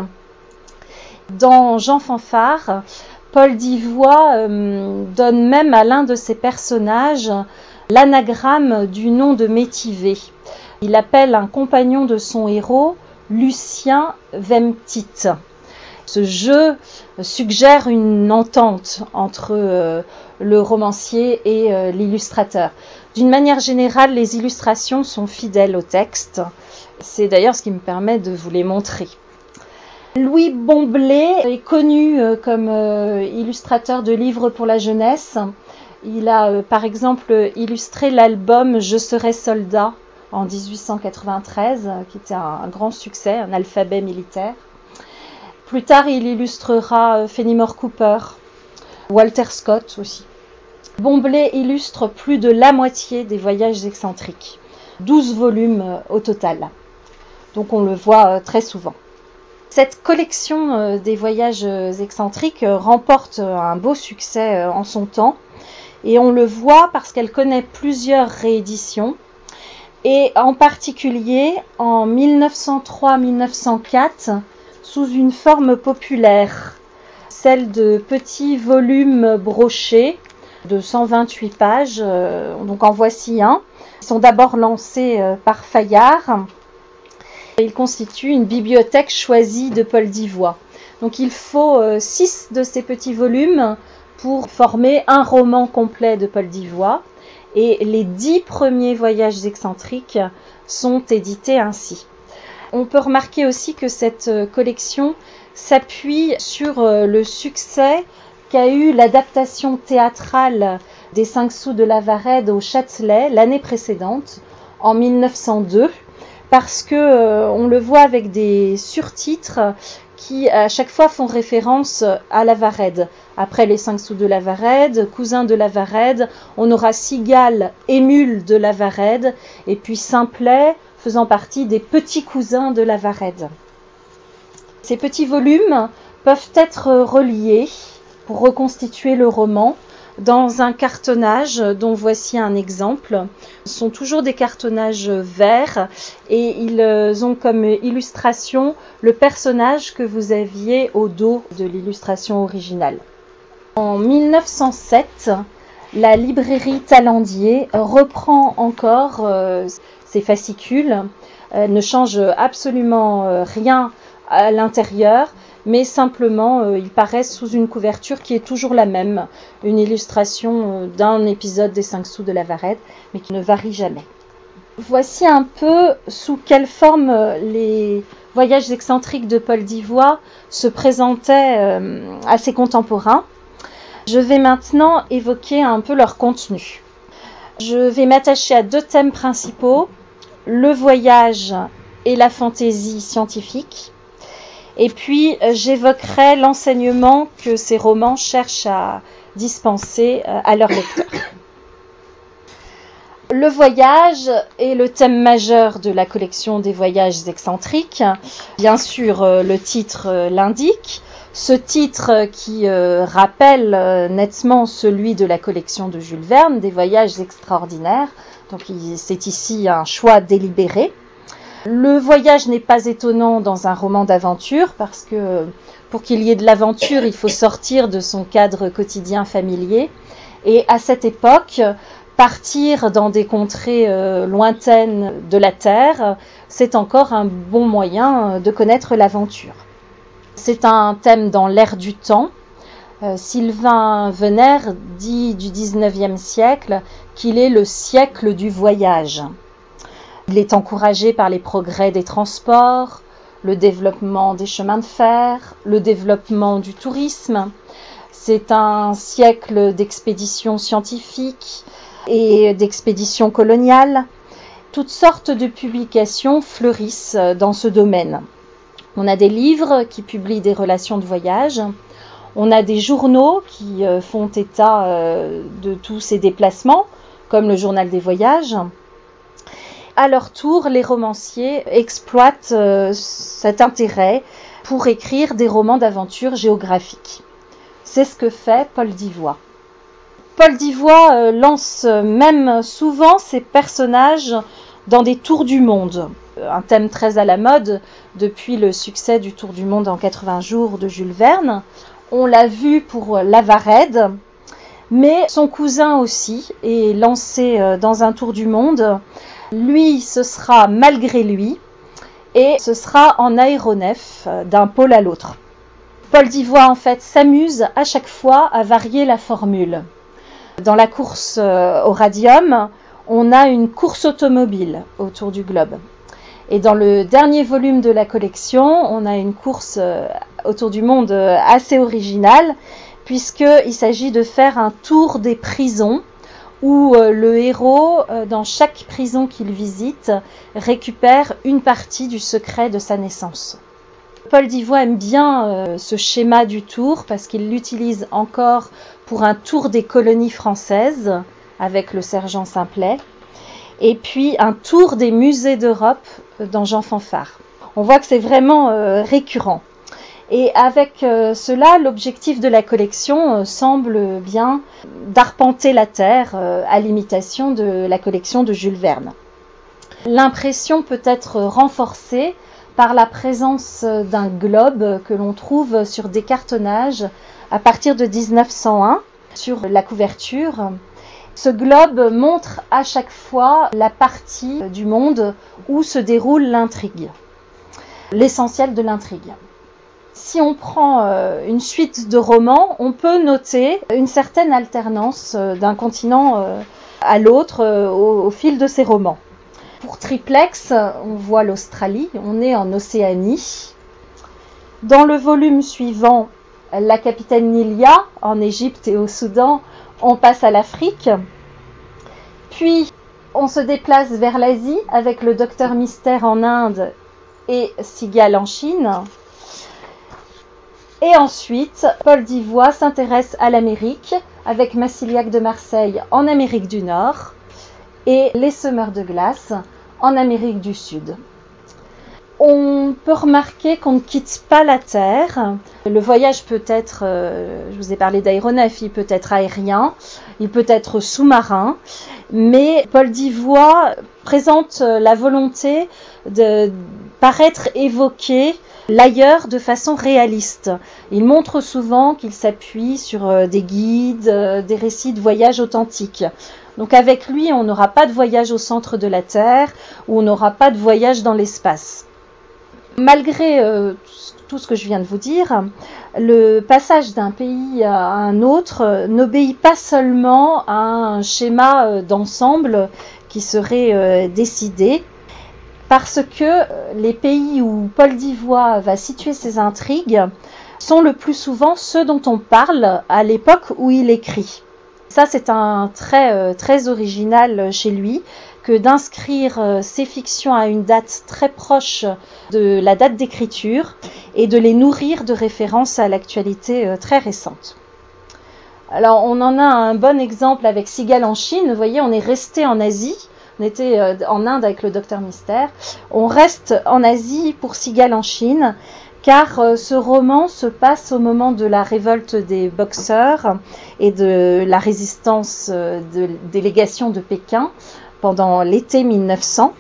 Dans Jean Fanfare, Paul d'Ivoire euh, donne même à l'un de ses personnages l'anagramme du nom de Métivé. Il appelle un compagnon de son héros Lucien Vemtit. Ce jeu suggère une entente entre euh, le romancier et euh, l'illustrateur. D'une manière générale, les illustrations sont fidèles au texte. C'est d'ailleurs ce qui me permet de vous les montrer. Louis Bomblé est connu euh, comme euh, illustrateur de livres pour la jeunesse. Il a euh, par exemple illustré l'album Je serai soldat en dix-huit cent quatre-vingt-treize, qui était un, un grand succès, un alphabet militaire. Plus tard, il illustrera Fenimore Cooper, Walter Scott aussi. Bomblé illustre plus de la moitié des voyages excentriques, douze volumes au total. Donc on le voit très souvent. Cette collection des voyages excentriques remporte un beau succès en son temps et on le voit parce qu'elle connaît plusieurs rééditions et en particulier en mille neuf cent trois mille neuf cent quatre sous une forme populaire, celle de petits volumes brochés de cent vingt-huit pages, donc en voici un. Ils sont d'abord lancés par Fayard. Ils constituent une bibliothèque choisie de Paul d'Ivoire. Donc il faut six de ces petits volumes pour former un roman complet de Paul d'Ivoire. Et les dix premiers voyages excentriques sont édités ainsi. On peut remarquer aussi que cette collection s'appuie sur le succès qu'a eu l'adaptation théâtrale des cinq sous de Lavarède au Châtelet l'année précédente, en mille neuf cent deux, parce que euh, on le voit avec des surtitres qui à chaque fois font référence à Lavarède. Après les cinq sous de Lavarède, cousin de Lavarède, on aura Cigale, émule de Lavarède, et puis Simplet, faisant partie des petits cousins de Lavarède. Ces petits volumes peuvent être reliés pour reconstituer le roman dans un cartonnage dont voici un exemple. Ce sont toujours des cartonnages verts et ils ont comme illustration le personnage que vous aviez au dos de l'illustration originale. En mille neuf cent sept, la librairie Talandier reprend encore euh, ces fascicules. Elle ne change absolument euh, rien à l'intérieur, mais simplement euh, ils paraissent sous une couverture qui est toujours la même, une illustration euh, d'un épisode des cinq sous de Lavarède, mais qui ne varie jamais. Voici un peu sous quelle forme euh, les voyages excentriques de Paul d'Ivoire se présentaient euh, à ses contemporains. Je vais maintenant évoquer un peu leur contenu. Je vais m'attacher à deux thèmes principaux, le voyage et la fantaisie scientifique. Et puis, j'évoquerai l'enseignement que ces romans cherchent à dispenser à leurs lecteurs. Le voyage est le thème majeur de la collection des voyages excentriques. Bien sûr, le titre l'indique. Ce titre qui euh, rappelle euh, nettement celui de la collection de Jules Verne, des voyages extraordinaires. Donc il, c'est ici un choix délibéré. Le voyage n'est pas étonnant dans un roman d'aventure parce que pour qu'il y ait de l'aventure, il faut sortir de son cadre quotidien familier. Et à cette époque, partir dans des contrées euh, lointaines de la Terre, c'est encore un bon moyen de connaître l'aventure. C'est un thème dans l'air du temps. Euh, Sylvain Venère dit du dix-neuvième siècle qu'il est le siècle du voyage. Il est encouragé par les progrès des transports, le développement des chemins de fer, le développement du tourisme. C'est un siècle d'expéditions scientifiques et d'expéditions coloniales. Toutes sortes de publications fleurissent dans ce domaine. On a des livres qui publient des relations de voyage. On a des journaux qui euh, font état euh, de tous ces déplacements, comme le journal des voyages. À leur tour, les romanciers exploitent euh, cet intérêt pour écrire des romans d'aventure géographiques. C'est ce que fait Paul d'Ivoire. Paul d'Ivoire euh, lance même souvent ses personnages dans des tours du monde. Un thème très à la mode depuis le succès du Tour du monde en quatre-vingts jours de Jules Verne. On l'a vu pour Lavarède, mais son cousin aussi est lancé dans un tour du monde. Lui, ce sera malgré lui, et ce sera en aéronef d'un pôle à l'autre. Paul d'Ivoire, en fait, s'amuse à chaque fois à varier la formule. Dans la course au radium, on a une course automobile autour du globe. Et dans le dernier volume de la collection, on a une course autour du monde assez originale, puisqu'il s'agit de faire un tour des prisons, où le héros, dans chaque prison qu'il visite, récupère une partie du secret de sa naissance. Paul d'Ivoire aime bien ce schéma du tour, parce qu'il l'utilise encore pour un tour des colonies françaises, avec le sergent Simplet, et puis un tour des musées d'Europe dans Jean Fanfare. On voit que c'est vraiment euh, récurrent. Et avec euh, cela, l'objectif de la collection euh, semble bien d'arpenter la Terre euh, à l'imitation de la collection de Jules Verne. L'impression peut être renforcée par la présence d'un globe que l'on trouve sur des cartonnages à partir de dix-neuf cent un sur la couverture. Ce globe montre à chaque fois la partie du monde où se déroule l'intrigue, l'essentiel de l'intrigue. Si on prend une suite de romans, on peut noter une certaine alternance d'un continent à l'autre au, au fil de ces romans. Pour Triplex, on voit l'Australie, on est en Océanie. Dans le volume suivant, la capitaine Nilia, en Égypte et au Soudan, On passe à l'Afrique, puis on se déplace vers l'Asie avec le Docteur Mystère en Inde et Cigale en Chine. Et ensuite, Paul Divoye s'intéresse à l'Amérique avec Massiliac de Marseille en Amérique du Nord et Les Semeurs de Glace en Amérique du Sud. On peut remarquer qu'on ne quitte pas la Terre. Le voyage peut être, euh, je vous ai parlé d'aéronef, il peut être aérien, il peut être sous-marin, mais Paul Divoye présente la volonté de paraître évoquer l'ailleurs de façon réaliste. Il montre souvent qu'il s'appuie sur des guides, des récits de voyages authentiques. Donc avec lui, on n'aura pas de voyage au centre de la Terre, ou on n'aura pas de voyage dans l'espace. Malgré euh, tout ce que je viens de vous dire, le passage d'un pays à un autre euh, n'obéit pas seulement à un schéma euh, d'ensemble qui serait euh, décidé, parce que les pays où Paul Divoye va situer ses intrigues sont le plus souvent ceux dont on parle à l'époque où il écrit. Ça, c'est un trait euh, très original chez lui, que d'inscrire euh, ses fictions à une date très proche de la date d'écriture et de les nourrir de références à l'actualité euh, très récente. Alors, on en a un bon exemple avec Cigale en Chine. Vous voyez, on est resté en Asie. On était euh, en Inde avec le Docteur Mystère. On reste en Asie pour Cigale en Chine, car euh, ce roman se passe au moment de la révolte des Boxers et de la résistance euh, de délégation de Pékin pendant l'été mille neuf cents.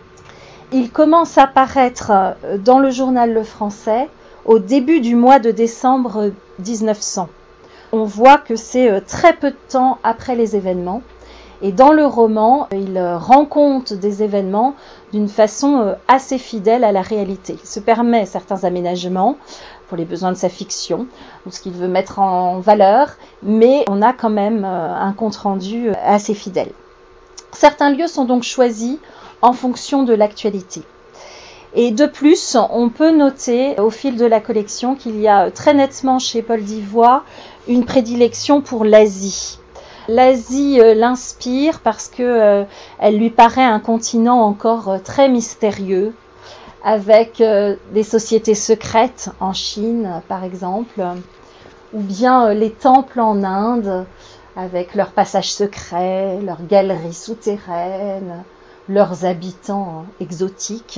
Il commence à paraître dans le journal Le Français au début du mois de décembre dix-neuf cents. On voit que c'est très peu de temps après les événements. Et dans le roman, il rend compte des événements d'une façon assez fidèle à la réalité. Il se permet certains aménagements pour les besoins de sa fiction, ou ce qu'il veut mettre en valeur, mais on a quand même un compte-rendu assez fidèle. Certains lieux sont donc choisis en fonction de l'actualité. Et de plus, on peut noter au fil de la collection qu'il y a très nettement chez Paul Divoye une prédilection pour l'Asie. L'Asie euh, l'inspire parce que euh, elle lui paraît un continent encore euh, très mystérieux, avec euh, des sociétés secrètes en Chine, par exemple, ou bien euh, les temples en Inde, avec leurs passages secrets, leurs galeries souterraines, leurs habitants exotiques,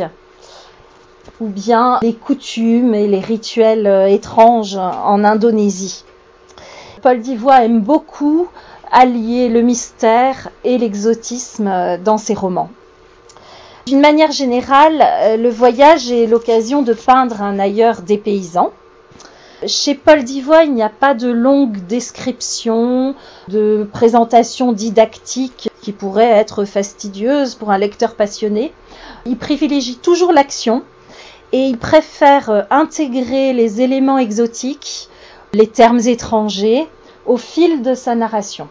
ou bien les coutumes et les rituels étranges en Indonésie. Paul Divoye aime beaucoup allier le mystère et l'exotisme dans ses romans. D'une manière générale, le voyage est l'occasion de peindre un ailleurs dépaysant. Chez Paul Divoye, il n'y a pas de longue description, de présentation didactique qui pourrait être fastidieuse pour un lecteur passionné. Il privilégie toujours l'action et il préfère intégrer les éléments exotiques, les termes étrangers, au fil de sa narration.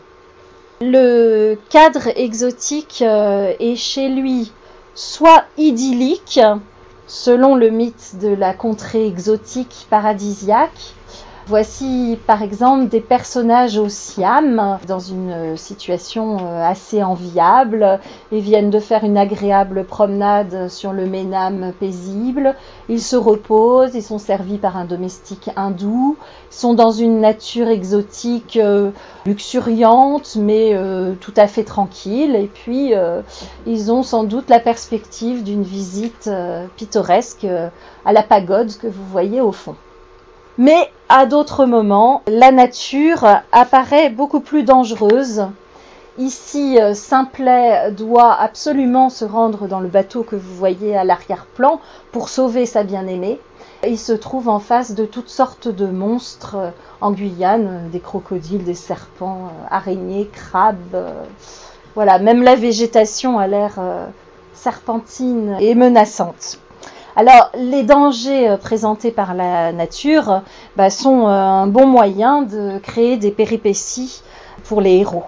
Le cadre exotique est chez lui soit idyllique, selon le mythe de la contrée exotique paradisiaque. Voici par exemple des personnages au Siam, dans une situation assez enviable. Ils viennent de faire une agréable promenade sur le Ménam paisible. Ils se reposent, ils sont servis par un domestique hindou. Ils sont dans une nature exotique euh, luxuriante, mais euh, tout à fait tranquille. Et puis, euh, ils ont sans doute la perspective d'une visite euh, pittoresque euh, à la pagode que vous voyez au fond. Mais à d'autres moments, la nature apparaît beaucoup plus dangereuse. Ici, Simplet doit absolument se rendre dans le bateau que vous voyez à l'arrière-plan pour sauver sa bien-aimée. Il se trouve en face de toutes sortes de monstres en Guyane, des crocodiles, des serpents, araignées, crabes. Voilà, même la végétation a l'air serpentine et menaçante. Alors, les dangers présentés par la nature bah, sont un bon moyen de créer des péripéties pour les héros.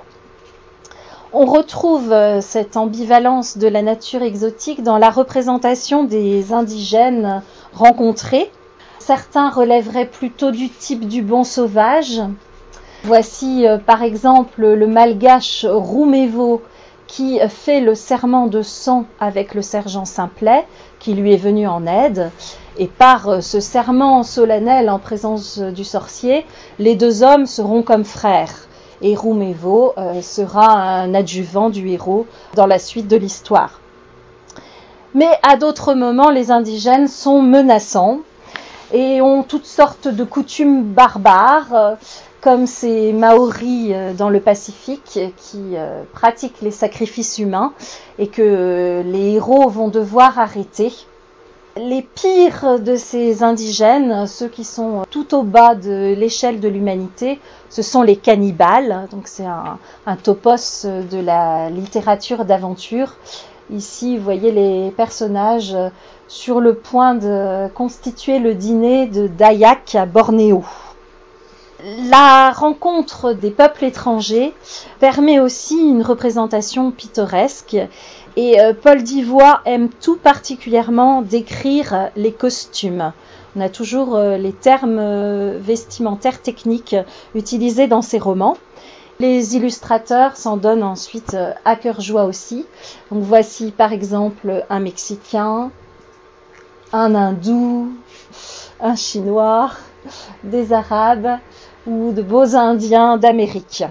On retrouve cette ambivalence de la nature exotique dans la représentation des indigènes rencontrés. Certains relèveraient plutôt du type du bon sauvage, Voici euh, par exemple le malgache Roumévo qui fait le serment de sang avec le sergent Simplet, qui lui est venu en aide. Et par ce serment solennel en présence du sorcier, les deux hommes seront comme frères. Et Roumévo euh, sera un adjuvant du héros dans la suite de l'histoire. Mais à d'autres moments, les indigènes sont menaçants et ont toutes sortes de coutumes barbares, euh, comme ces Maoris euh, dans le Pacifique qui euh, pratiquent les sacrifices humains et que euh, les héros vont devoir arrêter. Les pires de ces indigènes, ceux qui sont tout au bas de l'échelle de l'humanité, ce sont les cannibales. Donc c'est un, un topos de la littérature d'aventure. Ici, vous voyez les personnages sur le point de constituer le dîner de Dayak à Bornéo. La rencontre des peuples étrangers permet aussi une représentation pittoresque. Et euh, Paul Divoye aime tout particulièrement décrire les costumes. On a toujours euh, les termes euh, vestimentaires techniques utilisés dans ses romans. Les illustrateurs s'en donnent ensuite euh, à cœur joie aussi. Donc voici par exemple un Mexicain, un Hindou, un Chinois, des Arabes ou de beaux Indiens d'Amérique.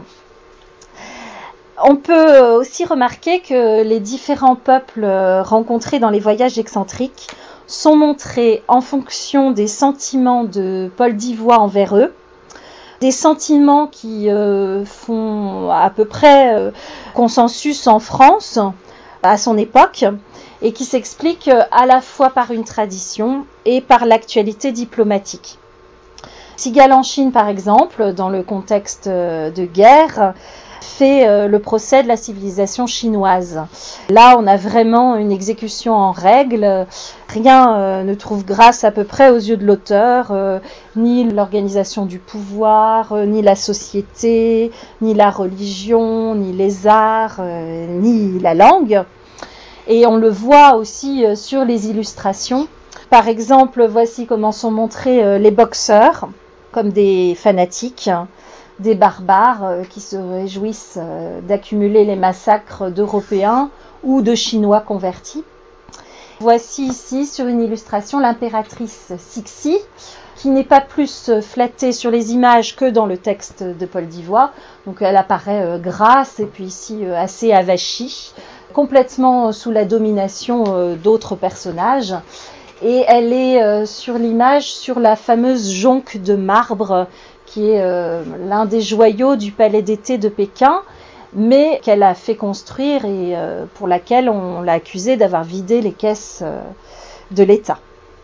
On peut aussi remarquer que les différents peuples rencontrés dans les voyages excentriques sont montrés en fonction des sentiments de Paul Divoye envers eux, des sentiments qui euh, font à peu près euh, consensus en France à son époque et qui s'expliquent à la fois par une tradition et par l'actualité diplomatique. Cigale en Chine, par exemple, dans le contexte de guerre, fait euh, le procès de la civilisation chinoise. Là, on a vraiment une exécution en règle. Rien euh, ne trouve grâce à peu près aux yeux de l'auteur, euh, ni l'organisation du pouvoir, euh, ni la société, ni la religion, ni les arts, euh, ni la langue. Et on le voit aussi euh, sur les illustrations. Par exemple, voici comment sont montrés euh, les boxeurs, comme des fanatiques, des barbares euh, qui se réjouissent euh, d'accumuler les massacres d'Européens ou de Chinois convertis. Voici ici sur une illustration l'impératrice Cixi, qui n'est pas plus flattée sur les images que dans le texte de Paul Divoye. Donc elle apparaît euh, grasse et puis ici euh, assez avachie, complètement sous la domination euh, d'autres personnages. Et elle est euh, sur l'image sur la fameuse jonque de marbre qui est euh, l'un des joyaux du palais d'été de Pékin, mais qu'elle a fait construire et euh, pour laquelle on l'a accusée d'avoir vidé les caisses euh, de l'État.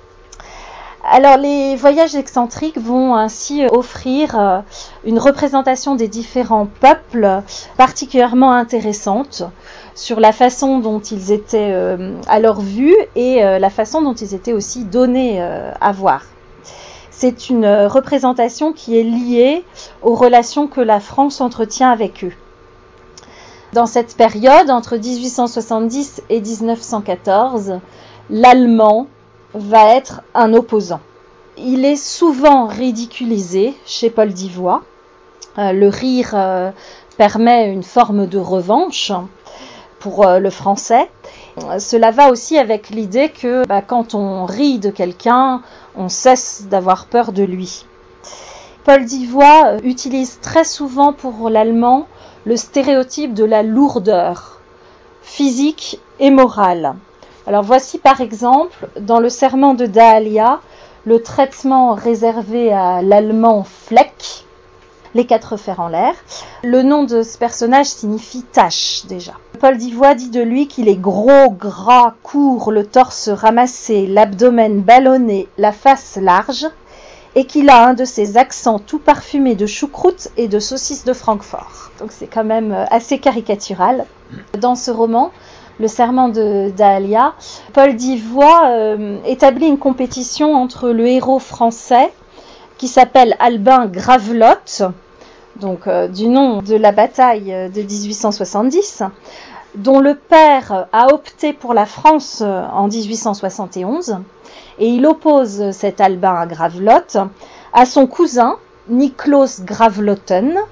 Alors les voyages excentriques vont ainsi offrir euh, une représentation des différents peuples particulièrement intéressante sur la façon dont ils étaient euh, à leur vue et euh, la façon dont ils étaient aussi donnés euh, à voir. C'est une représentation qui est liée aux relations que la France entretient avec eux. Dans cette période, entre dix-huit cent soixante-dix et dix-neuf cent quatorze, l'allemand va être un opposant. Il est souvent ridiculisé chez Paul Divoye. Euh, le rire euh, permet une forme de revanche pour euh, le français. Cela va aussi avec l'idée que bah, quand on rit de quelqu'un, on cesse d'avoir peur de lui. Paul Divoye utilise très souvent pour l'allemand le stéréotype de la lourdeur physique et morale. Alors voici par exemple dans le serment de Dahlia le traitement réservé à l'allemand Fleck, les quatre fers en l'air. Le nom de ce personnage signifie tache déjà. Paul Divoye dit de lui qu'il est gros, gras, court, le torse ramassé, l'abdomen ballonné, la face large, et qu'il a un de ses accents tout parfumé de choucroute et de saucisses de Francfort. Donc c'est quand même assez caricatural. Dans ce roman, Le serment de Dahlia, Paul Divoye euh, établit une compétition entre le héros français qui s'appelle Albin Gravelotte, donc euh, du nom de la bataille de dix-huit cent soixante-dix, dont le père a opté pour la France en dix-huit cent soixante et onze, et il oppose cet Albin Gravelotte à son cousin Niklaus Gravelotten,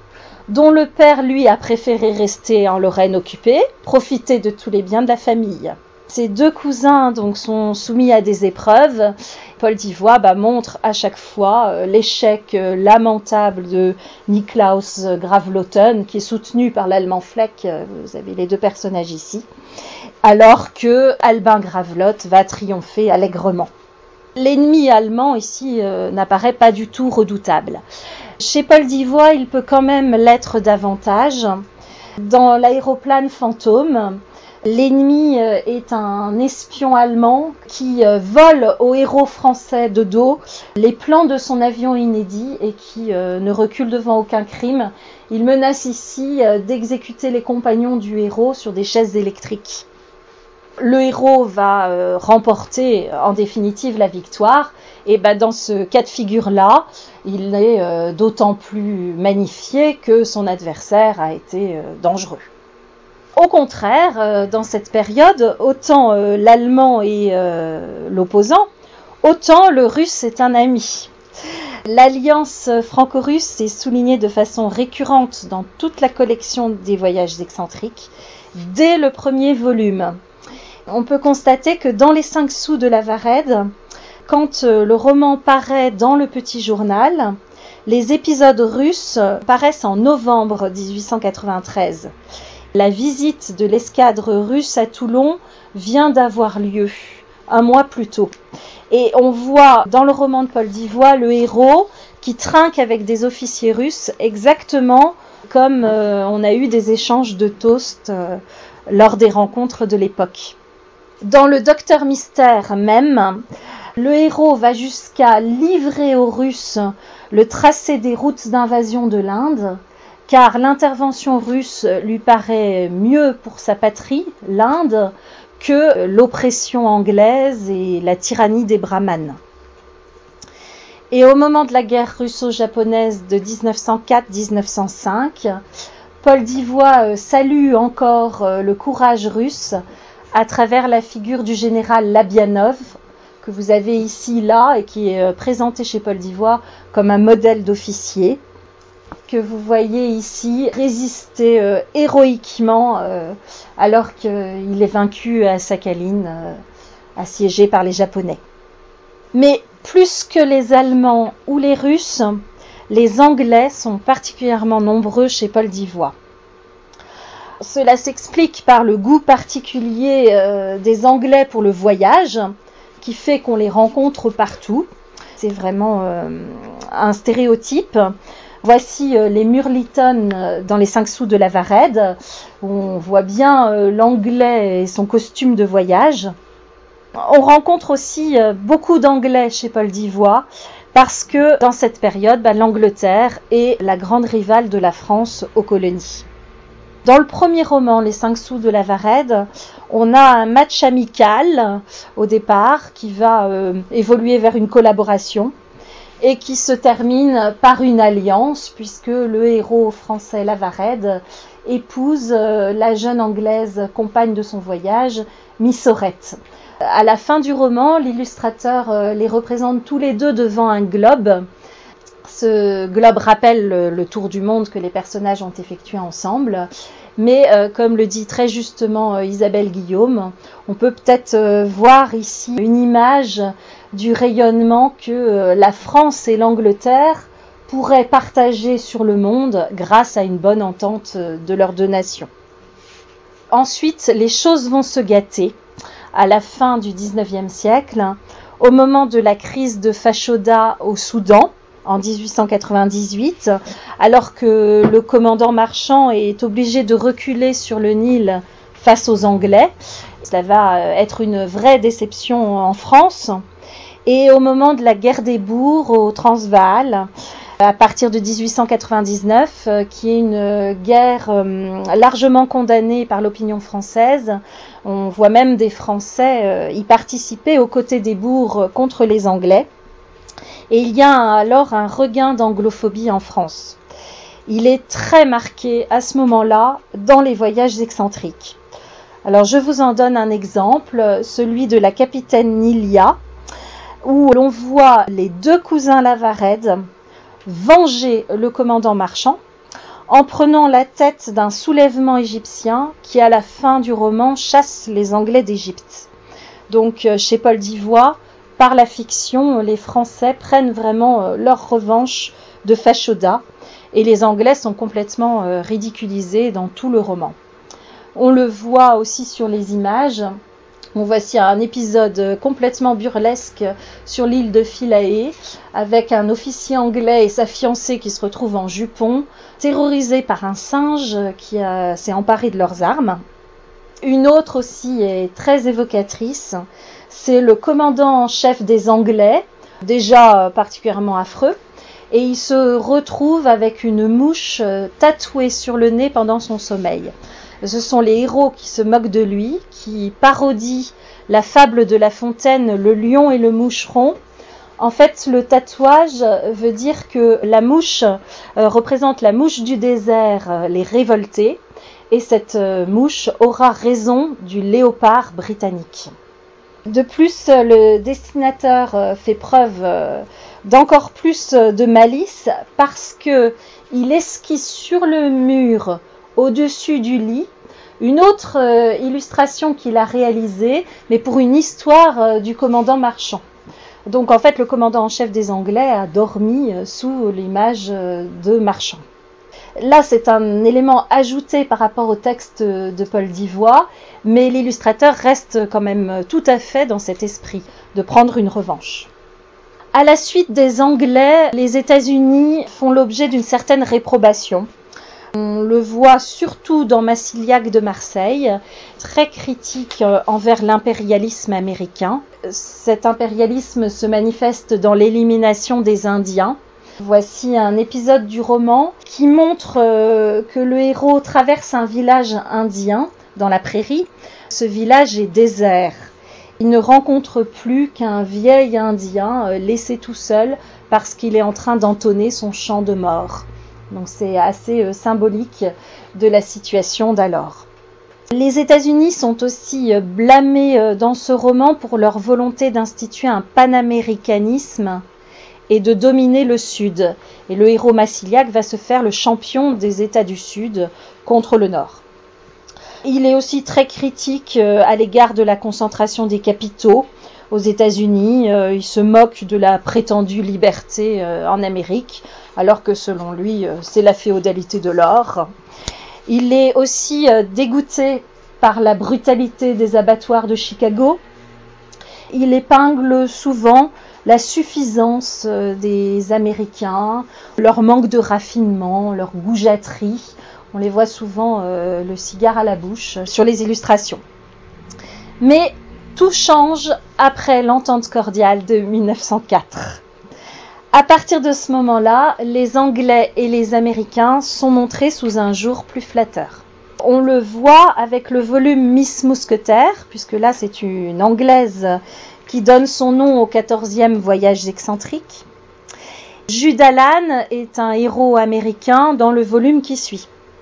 dont le père, lui, a préféré rester en Lorraine occupée, profiter de tous les biens de la famille. Ces deux cousins donc sont soumis à des épreuves. Paul d'Ivoire bah, montre à chaque fois euh, l'échec euh, lamentable de Niklaus Gravloten, qui est soutenu par l'allemand Fleck, euh, vous avez les deux personnages ici, alors que Albin Gravelotte va triompher allègrement. L'ennemi allemand ici euh, n'apparaît pas du tout redoutable. Chez Paul d'Ivoire, il peut quand même l'être davantage. Dans l'aéroplane fantôme, l'ennemi est un espion allemand qui vole au héros français de dos les plans de son avion inédit et qui ne recule devant aucun crime. Il menace ici d'exécuter les compagnons du héros sur des chaises électriques. Le héros va remporter en définitive la victoire. Et ben dans ce cas de figure-là, il est euh, d'autant plus magnifié que son adversaire a été euh, dangereux. Au contraire, euh, dans cette période, autant euh, l'allemand est euh, l'opposant, autant le russe est un ami. L'alliance franco-russe est soulignée de façon récurrente dans toute la collection des voyages excentriques, dès le premier volume. On peut constater que dans les cinq sous de la Varède, quand le roman paraît dans le Petit Journal, les épisodes russes paraissent en novembre dix-huit cent quatre-vingt-treize. La visite de l'escadre russe à Toulon vient d'avoir lieu un mois plus tôt. Et on voit dans le roman de Paul d'Ivoire le héros qui trinque avec des officiers russes exactement comme euh, on a eu des échanges de toasts euh, lors des rencontres de l'époque. Dans le Docteur Mystère même, le héros va jusqu'à livrer aux Russes le tracé des routes d'invasion de l'Inde, car l'intervention russe lui paraît mieux pour sa patrie, l'Inde, que l'oppression anglaise et la tyrannie des brahmanes. Et au moment de la guerre russo-japonaise de dix-neuf cent quatre à dix-neuf cent cinq, Paul d'Ivoire salue encore le courage russe à travers la figure du général Labianov, que vous avez ici, là, et qui est présenté chez Paul d'Ivoire comme un modèle d'officier, que vous voyez ici résister euh, héroïquement euh, alors qu'il est vaincu à Sakhaline, euh, assiégé par les Japonais. Mais plus que les Allemands ou les Russes, les Anglais sont particulièrement nombreux chez Paul d'Ivoire. Cela s'explique par le goût particulier euh, des Anglais pour le voyage, qui fait qu'on les rencontre partout. C'est vraiment euh, un stéréotype. Voici euh, les Murlyton euh, dans les cinq sous de la Varède, où on voit bien euh, l'anglais et son costume de voyage. On rencontre aussi euh, beaucoup d'anglais chez Paul d'Ivoire, parce que dans cette période, bah, l'Angleterre est la grande rivale de la France aux colonies. Dans le premier roman, Les cinq sous de la Varède, on a un match amical au départ qui va euh, évoluer vers une collaboration et qui se termine par une alliance puisque le héros français Lavarède épouse euh, la jeune anglaise compagne de son voyage, Missorette. À la fin du roman, l'illustrateur euh, les représente tous les deux devant un globe. Ce globe rappelle le, le tour du monde que les personnages ont effectué ensemble. Mais euh, comme le dit très justement euh, Isabelle Guillaume, on peut peut-être euh, voir ici une image du rayonnement que euh, la France et l'Angleterre pourraient partager sur le monde grâce à une bonne entente euh, de leurs deux nations. Ensuite, les choses vont se gâter à la fin du dix-neuvième siècle, au moment de la crise de Fashoda au Soudan, en dix-huit cent quatre-vingt-dix-huit, alors que le commandant Marchand est obligé de reculer sur le Nil face aux Anglais. Cela va être une vraie déception en France. Et au moment de la guerre des bourgs au Transvaal, à partir de dix-huit cent quatre-vingt-dix-neuf, qui est une guerre largement condamnée par l'opinion française, on voit même des Français y participer aux côtés des bourgs contre les Anglais. Et il y a alors un regain d'anglophobie en France. Il est très marqué à ce moment-là dans les voyages excentriques. Alors je vous en donne un exemple, celui de la capitaine Nilia, où l'on voit les deux cousins Lavarède venger le commandant Marchand en prenant la tête d'un soulèvement égyptien qui, à la fin du roman, chasse les Anglais d'Égypte. Donc, chez Paul Divoye, par la fiction, les Français prennent vraiment leur revanche de Fashoda et les Anglais sont complètement ridiculisés dans tout le roman. On le voit aussi sur les images. On voit ici un épisode complètement burlesque sur l'île de Philae, avec un officier anglais et sa fiancée qui se retrouvent en jupon, terrorisés par un singe qui a, s'est emparé de leurs armes. Une autre aussi est très évocatrice, c'est le commandant en chef des Anglais, déjà particulièrement affreux, et il se retrouve avec une mouche tatouée sur le nez pendant son sommeil. Ce sont les héros qui se moquent de lui, qui parodient la fable de La Fontaine, le lion et le moucheron. En fait, le tatouage veut dire que la mouche euh, représente la mouche du désert, euh, les révoltés, et cette euh, mouche aura raison du léopard britannique. De plus, le dessinateur euh, fait preuve euh, d'encore plus de malice parce que il esquisse sur le mur au-dessus du lit, une autre euh, illustration qu'il a réalisée, mais pour une histoire euh, du commandant Marchand. Donc en fait, le commandant en chef des Anglais a dormi euh, sous l'image euh, de Marchand. Là, c'est un élément ajouté par rapport au texte de Paul Divoye, mais l'illustrateur reste quand même tout à fait dans cet esprit de prendre une revanche. À la suite des Anglais, les États-Unis font l'objet d'une certaine réprobation. On le voit surtout dans Massiliac de Marseille, très critique envers l'impérialisme américain. Cet impérialisme se manifeste dans l'élimination des Indiens. Voici un épisode du roman qui montre que le héros traverse un village indien dans la prairie. Ce village est désert. Il ne rencontre plus qu'un vieil Indien laissé tout seul parce qu'il est en train d'entonner son chant de mort. Donc c'est assez euh, symbolique de la situation d'alors. Les États-Unis sont aussi euh, blâmés euh, dans ce roman pour leur volonté d'instituer un panaméricanisme et de dominer le Sud. Et le héros Massiliac va se faire le champion des États du Sud contre le Nord. Il est aussi très critique euh, à l'égard de la concentration des capitaux aux États-Unis. Euh, il se moque de la prétendue liberté euh, en Amérique, alors que selon lui, euh, c'est la féodalité de l'or. Il est aussi euh, dégoûté par la brutalité des abattoirs de Chicago. Il épingle souvent la suffisance euh, des Américains, leur manque de raffinement, leur goujaterie. On les voit souvent euh, le cigare à la bouche sur les illustrations. Mais tout change après l'entente cordiale de mille neuf cent quatre. À partir de ce moment-là, les Anglais et les Américains sont montrés sous un jour plus flatteur. On le voit avec le volume Miss Mousquetaire, puisque là c'est une Anglaise qui donne son nom au quatorzième voyage excentrique. Jude Allan est un héros américain dans le volume qui suit.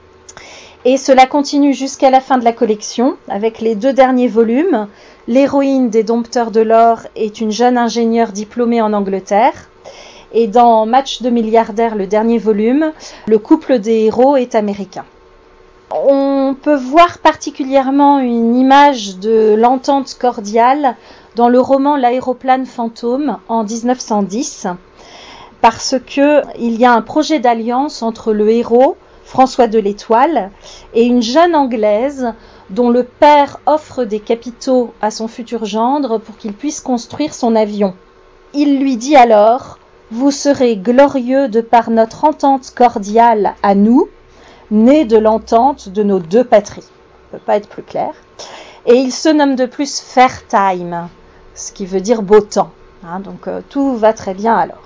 Et cela continue jusqu'à la fin de la collection, avec les deux derniers volumes. L'héroïne des Dompteurs de l'or est une jeune ingénieure diplômée en Angleterre. Et dans Match de milliardaires, le dernier volume, le couple des héros est américain. On peut voir particulièrement une image de l'entente cordiale dans le roman L'aéroplane fantôme en dix-neuf cent dix, parce que il y a un projet d'alliance entre le héros, François de l'Étoile, et une jeune Anglaise dont le père offre des capitaux à son futur gendre pour qu'il puisse construire son avion. Il lui dit alors « Vous serez glorieux de par notre entente cordiale à nous, née de l'entente de nos deux patries. » Ça ne peut pas être plus clair. Et il se nomme de plus Fair Time, ce qui veut dire beau temps. Hein, donc euh, tout va très bien alors.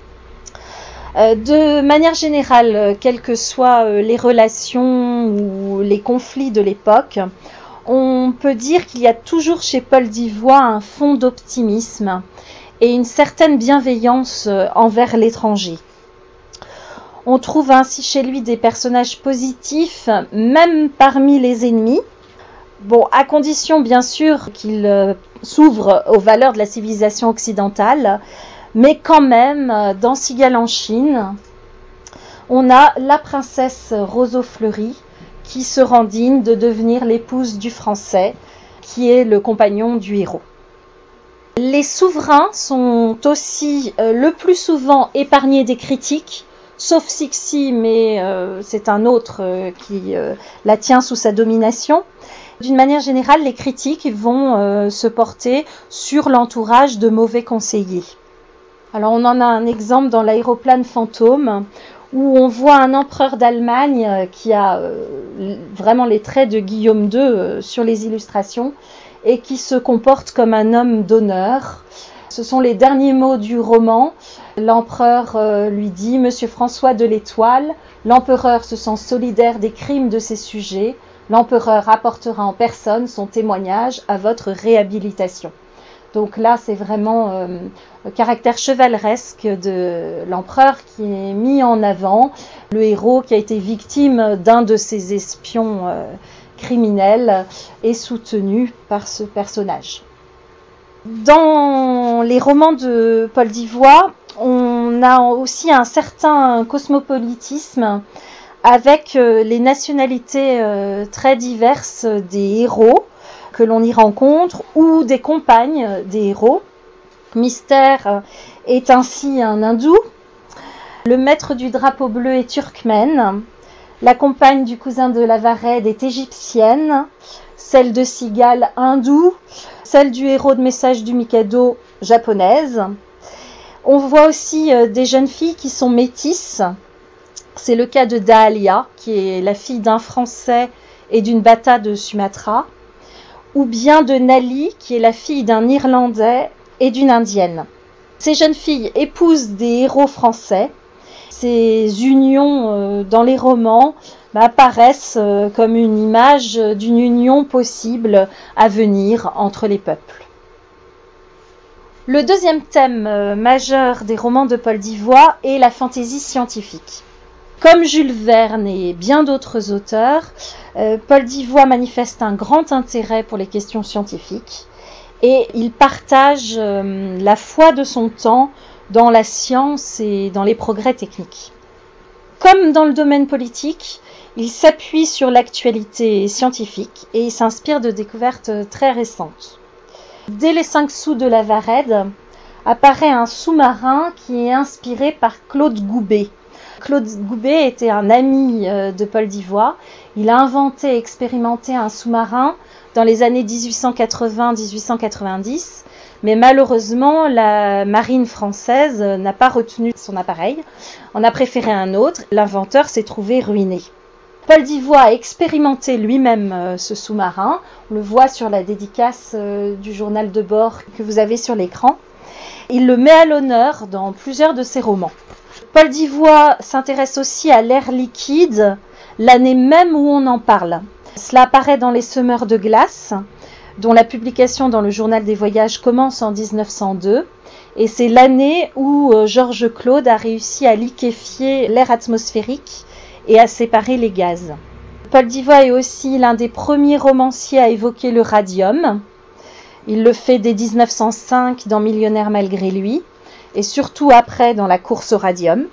Euh, de manière générale, euh, quelles que soient euh, les relations ou les conflits de l'époque, on peut dire qu'il y a toujours chez Paul Divoye un fond d'optimisme et une certaine bienveillance euh, envers l'étranger. On trouve ainsi chez lui des personnages positifs, même parmi les ennemis. Bon, à condition bien sûr qu'il euh, s'ouvre aux valeurs de la civilisation occidentale, mais quand même, dans Cigale en Chine, on a la princesse Roseau Fleury qui se rend digne de devenir l'épouse du Français, qui est le compagnon du héros. Les souverains sont aussi euh, le plus souvent épargnés des critiques, sauf Cixi, mais euh, c'est un autre euh, qui euh, la tient sous sa domination. D'une manière générale, les critiques vont euh, se porter sur l'entourage de mauvais conseillers. Alors on en a un exemple dans l'Aéroplane fantôme, où on voit un empereur d'Allemagne qui a euh, vraiment les traits de Guillaume deux euh, sur les illustrations et qui se comporte comme un homme d'honneur. Ce sont les derniers mots du roman. L'empereur euh, lui dit « Monsieur François de l'Étoile, l'empereur se sent solidaire des crimes de ses sujets. L'empereur apportera en personne son témoignage à votre réhabilitation. » Donc là, c'est vraiment euh, le caractère chevaleresque de l'empereur qui est mis en avant. Le héros qui a été victime d'un de ces espions euh, criminels est soutenu par ce personnage. Dans les romans de Paul Divoye, on a aussi un certain cosmopolitisme avec euh, les nationalités euh, très diverses des héros que l'on y rencontre, ou des compagnes des héros. Mystère est ainsi un hindou. Le maître du drapeau bleu est turkmène. La compagne du cousin de Lavarède est égyptienne. Celle de Cigale, hindoue. Celle du héros de Message du Mikado, japonaise. On voit aussi des jeunes filles qui sont métisses. C'est le cas de Dahlia, qui est la fille d'un Français et d'une Bata de Sumatra. Ou bien de Nali, qui est la fille d'un Irlandais et d'une Indienne. Ces jeunes filles épousent des héros français. Ces unions euh, dans les romans bah, apparaissent euh, comme une image d'une union possible à venir entre les peuples. Le deuxième thème euh, majeur des romans de Paul Divoye est la fantaisie scientifique. Comme Jules Verne et bien d'autres auteurs, euh, Paul Divoye manifeste un grand intérêt pour les questions scientifiques et il partage euh, la foi de son temps dans la science et dans les progrès techniques. Comme dans le domaine politique, il s'appuie sur l'actualité scientifique et il s'inspire de découvertes très récentes. Dès les cinq sous de Lavarède, apparaît un sous-marin qui est inspiré par Claude Goubet. Claude Goubet était un ami de Paul Divoye. Il a inventé et expérimenté un sous-marin dans les années dix-huit cent quatre-vingts à dix-huit cent quatre-vingt-dix, mais malheureusement, la marine française n'a pas retenu son appareil. On a préféré un autre. L'inventeur s'est trouvé ruiné. Paul Divoye a expérimenté lui-même ce sous-marin. On le voit sur la dédicace du journal de bord que vous avez sur l'écran. Il le met à l'honneur dans plusieurs de ses romans. Paul Divoye s'intéresse aussi à l'air liquide, l'année même où on en parle. Cela apparaît dans Les Semeurs de glace, dont la publication dans le Journal des Voyages commence en dix-neuf cent deux. Et c'est l'année où Georges Claude a réussi à liquéfier l'air atmosphérique et à séparer les gaz. Paul Divoye est aussi l'un des premiers romanciers à évoquer le radium. Il le fait dès dix-neuf cent cinq dans Millionnaire malgré lui, et surtout après dans La course au radium.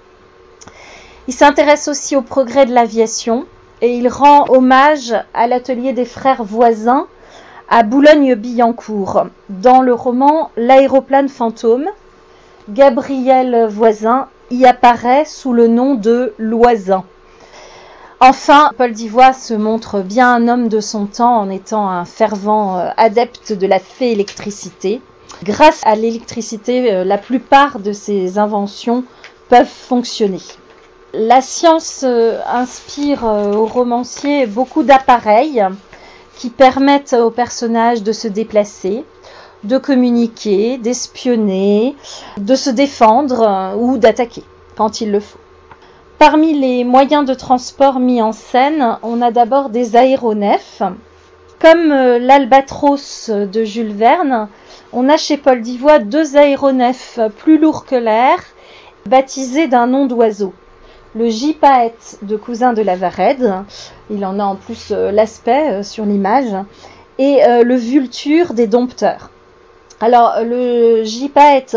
Il s'intéresse aussi au progrès de l'aviation et il rend hommage à l'atelier des frères Voisins à Boulogne-Billancourt. Dans le roman L'Aéroplane fantôme, Gabriel Voisin y apparaît sous le nom de Loisin. Enfin, Paul Divoye se montre bien un homme de son temps en étant un fervent adepte de la fée électricité. Grâce à l'électricité, la plupart de ses inventions peuvent fonctionner. La science inspire aux romanciers beaucoup d'appareils qui permettent aux personnages de se déplacer, de communiquer, d'espionner, de se défendre ou d'attaquer quand il le faut. Parmi les moyens de transport mis en scène, on a d'abord des aéronefs. Comme l'Albatros de Jules Verne, on a chez Paul Divoye deux aéronefs plus lourds que l'air, baptisés d'un nom d'oiseau. Le gypaète de Cousin de Lavarède, il en a en plus l'aspect sur l'image, et le vulture des dompteurs. Alors le gypaète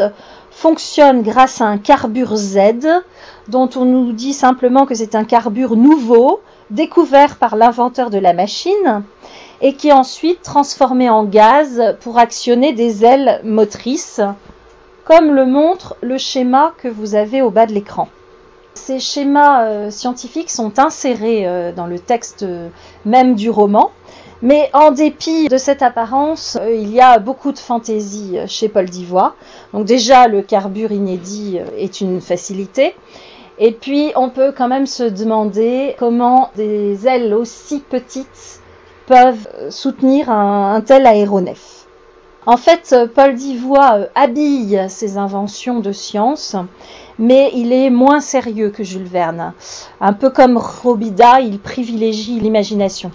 fonctionne grâce à un carbure Z, dont on nous dit simplement que c'est un carbure nouveau, découvert par l'inventeur de la machine, et qui est ensuite transformé en gaz pour actionner des ailes motrices, comme le montre le schéma que vous avez au bas de l'écran. Ces schémas euh, scientifiques sont insérés euh, dans le texte euh, même du roman, mais en dépit de cette apparence, euh, il y a beaucoup de fantaisie euh, chez Paul Divoye. Donc déjà, le carbure inédit euh, est une facilité. Et puis, on peut quand même se demander comment des ailes aussi petites peuvent soutenir un, un tel aéronef. En fait, Paul Divoye habille ses inventions de science, mais il est moins sérieux que Jules Verne. Un peu comme Robida, il privilégie l'imagination.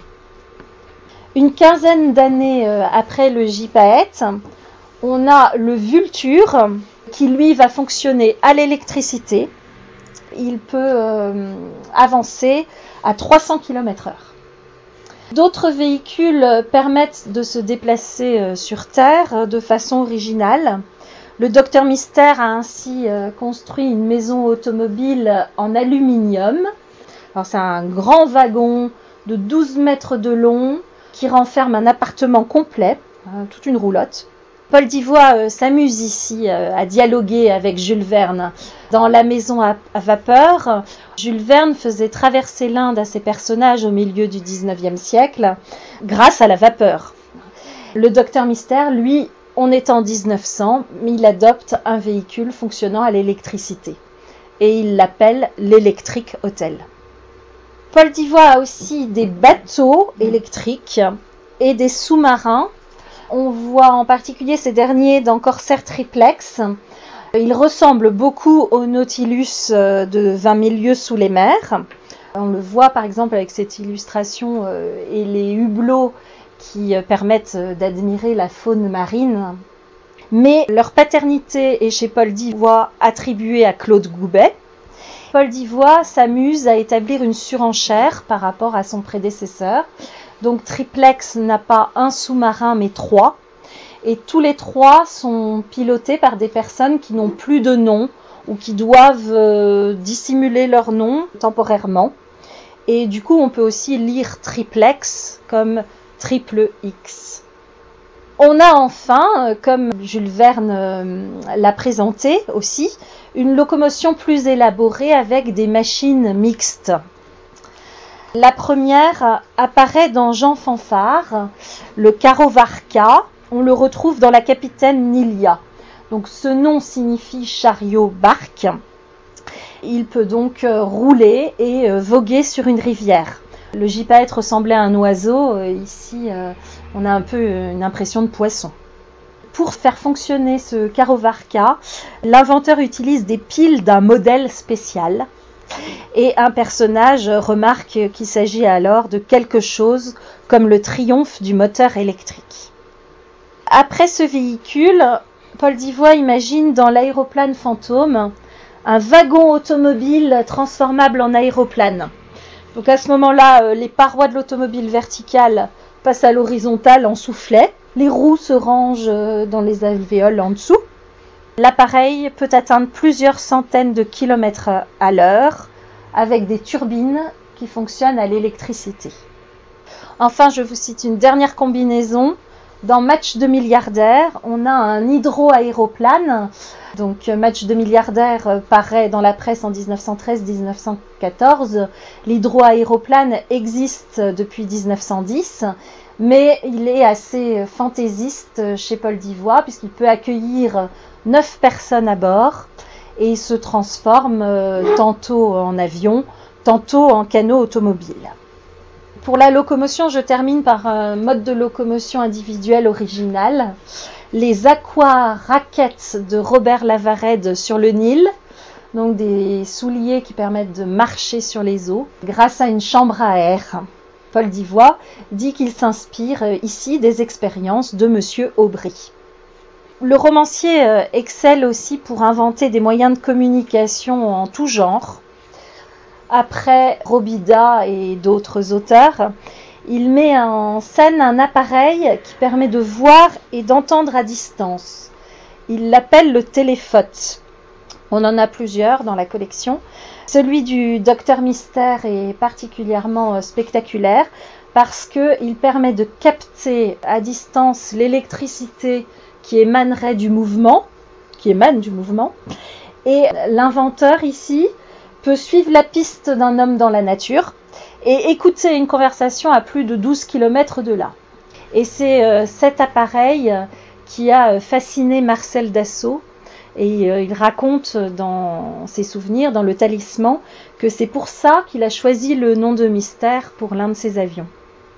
Une quinzaine d'années après le Gypaète, on a le Vulture, qui lui va fonctionner à l'électricité. Il peut euh, avancer à trois cents kilomètres heure. D'autres véhicules permettent de se déplacer sur Terre de façon originale. Le Docteur Mystère a ainsi construit une maison automobile en aluminium. Alors, c'est un grand wagon de douze mètres de long qui renferme un appartement complet, toute une roulotte. Paul Divoye s'amuse ici à dialoguer avec Jules Verne. Dans La maison à vapeur, Jules Verne faisait traverser l'Inde à ses personnages au milieu du dix-neuvième siècle grâce à la vapeur. Le Docteur Mystère, lui, on est en dix-neuf cents, mais il adopte un véhicule fonctionnant à l'électricité et il l'appelle l'Electric Hotel. Paul Divoye a aussi des bateaux électriques et des sous-marins. On voit en particulier ces derniers dans Corsair Triplex. Ils ressemblent beaucoup au Nautilus de vingt mille lieues sous les mers. On le voit par exemple avec cette illustration et les hublots qui permettent d'admirer la faune marine. Mais leur paternité est chez Paul Divoye attribuée à Claude Goubet. Paul Divoye s'amuse à établir une surenchère par rapport à son prédécesseur. Donc Triplex n'a pas un sous-marin mais trois. Et tous les trois sont pilotés par des personnes qui n'ont plus de nom ou qui doivent euh, dissimuler leur nom temporairement. Et du coup, on peut aussi lire Triplex comme triple X. On a enfin, comme Jules Verne euh, l'a présenté aussi, une locomotion plus élaborée avec des machines mixtes. La première apparaît dans Jean Fanfare, le Karovarka. On le retrouve dans La Capitaine Nilia. Donc ce nom signifie chariot-barque. Il peut donc rouler et voguer sur une rivière. Le Gypaète ressemblait à un oiseau. Ici, on a un peu une impression de poisson. Pour faire fonctionner ce Karovarka, l'inventeur utilise des piles d'un modèle spécial. Et un personnage remarque qu'il s'agit alors de quelque chose comme le triomphe du moteur électrique. Après ce véhicule, Paul Divoye imagine dans l'aéroplane fantôme un wagon automobile transformable en aéroplane. Donc à ce moment-là, les parois de l'automobile verticale passent à l'horizontale en soufflet. Les roues se rangent dans les alvéoles en dessous. L'appareil peut atteindre plusieurs centaines de kilomètres à l'heure avec des turbines qui fonctionnent à l'électricité. Enfin, je vous cite une dernière combinaison. Dans Match de milliardaires, on a un hydro-aéroplane. Donc Match de milliardaires paraît dans la presse en dix-neuf cent treize dix-neuf cent quatorze. L'hydro-aéroplane existe depuis dix-neuf cent dix, mais il est assez fantaisiste chez Paul Divoye puisqu'il peut accueillir neuf personnes à bord et il se transforme euh, tantôt en avion, tantôt en canot automobile. Pour la locomotion, je termine par un mode de locomotion individuel original. Les aqua-raquettes de Robert Lavarède sur le Nil, donc des souliers qui permettent de marcher sur les eaux grâce à une chambre à air. Paul Divoye dit qu'il s'inspire ici des expériences de Monsieur Aubry. Le romancier excelle aussi pour inventer des moyens de communication en tout genre. Après Robida et d'autres auteurs, il met en scène un appareil qui permet de voir et d'entendre à distance. il l'appelle le téléphote. On en a plusieurs dans la collection. Celui du Docteur Mystère est particulièrement spectaculaire parce qu'il permet de capter à distance l'électricité qui émanerait du mouvement, qui émane du mouvement. Et l'inventeur ici peut suivre la piste d'un homme dans la nature et écouter une conversation à plus de douze kilomètres de là. Et c'est euh, cet appareil qui a fasciné Marcel Dassault. Et euh, il raconte dans ses souvenirs, dans le Talisman, que c'est pour ça qu'il a choisi le nom de Mystère pour l'un de ses avions.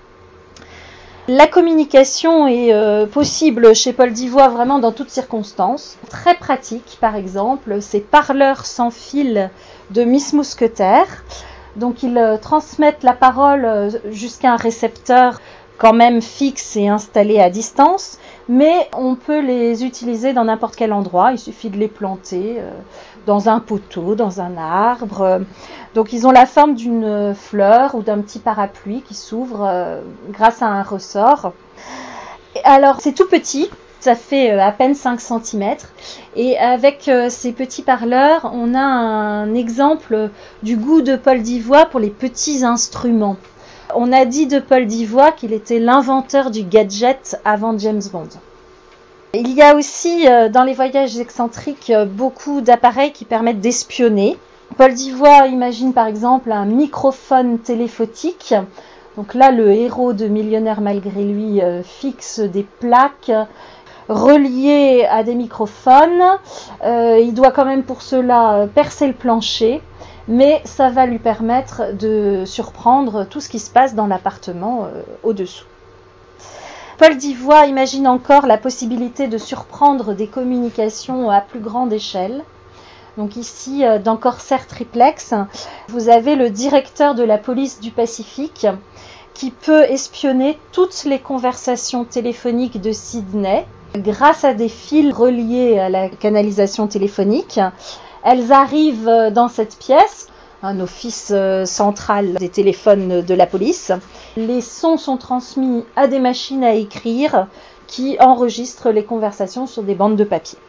La communication est euh, possible chez Paul Divoye vraiment dans toutes circonstances. Très pratique, par exemple, ces parleurs sans fil de Miss Mousquetaire. Donc ils euh, transmettent la parole euh, jusqu'à un récepteur quand même fixe et installé à distance, mais on peut les utiliser dans n'importe quel endroit. Il suffit de les planter euh, dans un poteau, dans un arbre. Donc ils ont la forme d'une fleur ou d'un petit parapluie qui s'ouvre euh, grâce à un ressort. Alors c'est tout petit, ça fait euh, à peine cinq centimètres. Et avec euh, ces petits parleurs, on a un exemple du goût de Paul Divoye pour les petits instruments. On a dit de Paul Divoye qu'il était l'inventeur du gadget avant James Bond. Il y a aussi euh, dans les voyages excentriques euh, beaucoup d'appareils qui permettent d'espionner. Paul Divoye imagine par exemple un microphone téléphotique. Donc là, le héros de Millionnaire malgré lui euh, fixe des plaques reliées à des microphones. Euh, il doit quand même pour cela percer le plancher. Mais ça va lui permettre de surprendre tout ce qui se passe dans l'appartement euh, au-dessous. Paul Divoye imagine encore la possibilité de surprendre des communications à plus grande échelle. Donc ici, euh, dans Corsair Triplex, vous avez le directeur de la police du Pacifique qui peut espionner toutes les conversations téléphoniques de Sydney grâce à des fils reliés à la canalisation téléphonique. Elles arrivent dans cette pièce, un office central des téléphones de la police. Les sons sont transmis à des machines à écrire qui enregistrent les conversations sur des bandes de papier.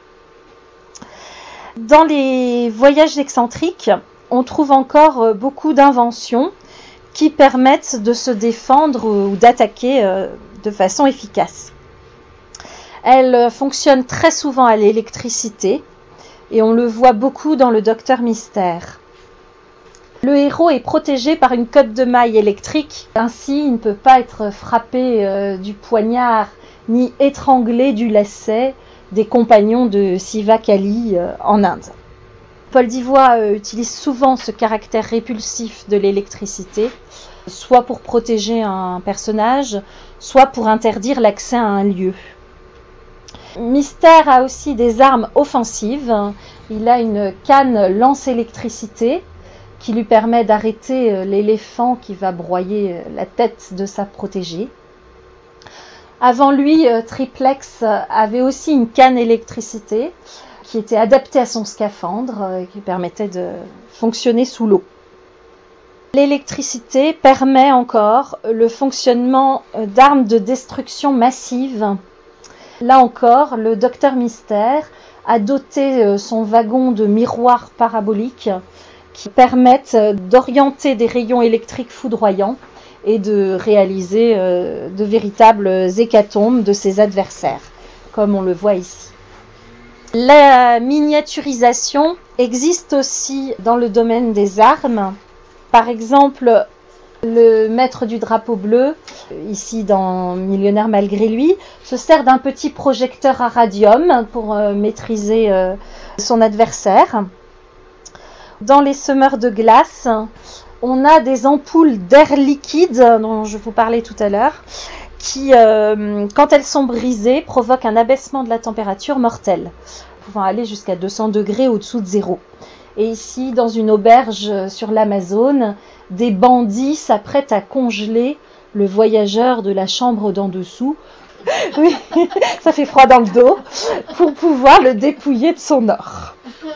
Dans les voyages excentriques, on trouve encore beaucoup d'inventions qui permettent de se défendre ou d'attaquer de façon efficace. Elles fonctionnent très souvent à l'électricité. Et on le voit beaucoup dans le Docteur Mystère. Le héros est protégé par une cotte de maille électrique. Ainsi, il ne peut pas être frappé euh, du poignard ni étranglé du lacet des compagnons de Siva Kali euh, en Inde. Paul Divoye euh, utilise souvent ce caractère répulsif de l'électricité, soit pour protéger un personnage, soit pour interdire l'accès à un lieu. Mystère a aussi des armes offensives. Il a une canne lance-électricité qui lui permet d'arrêter l'éléphant qui va broyer la tête de sa protégée. Avant lui, Triplex avait aussi une canne électricité qui était adaptée à son scaphandre et qui permettait de fonctionner sous l'eau. L'électricité permet encore le fonctionnement d'armes de destruction massive. Là encore, le Docteur Mystère a doté son wagon de miroirs paraboliques qui permettent d'orienter des rayons électriques foudroyants et de réaliser de véritables hécatombes de ses adversaires, comme on le voit ici. La miniaturisation existe aussi dans le domaine des armes. Par exemple, le maître du drapeau bleu, ici dans Millionnaire malgré lui, se sert d'un petit projecteur à radium pour euh, maîtriser euh, son adversaire. Dans les semeurs de glace, on a des ampoules d'air liquide dont je vous parlais tout à l'heure, qui, euh, quand elles sont brisées, provoquent un abaissement de la température mortelle, pouvant aller jusqu'à deux cents degrés au-dessous de zéro. Et ici, dans une auberge sur l'Amazone, des bandits s'apprêtent à congeler le voyageur de la chambre d'en dessous. Oui, ça fait froid dans le dos, pour pouvoir le dépouiller de son or.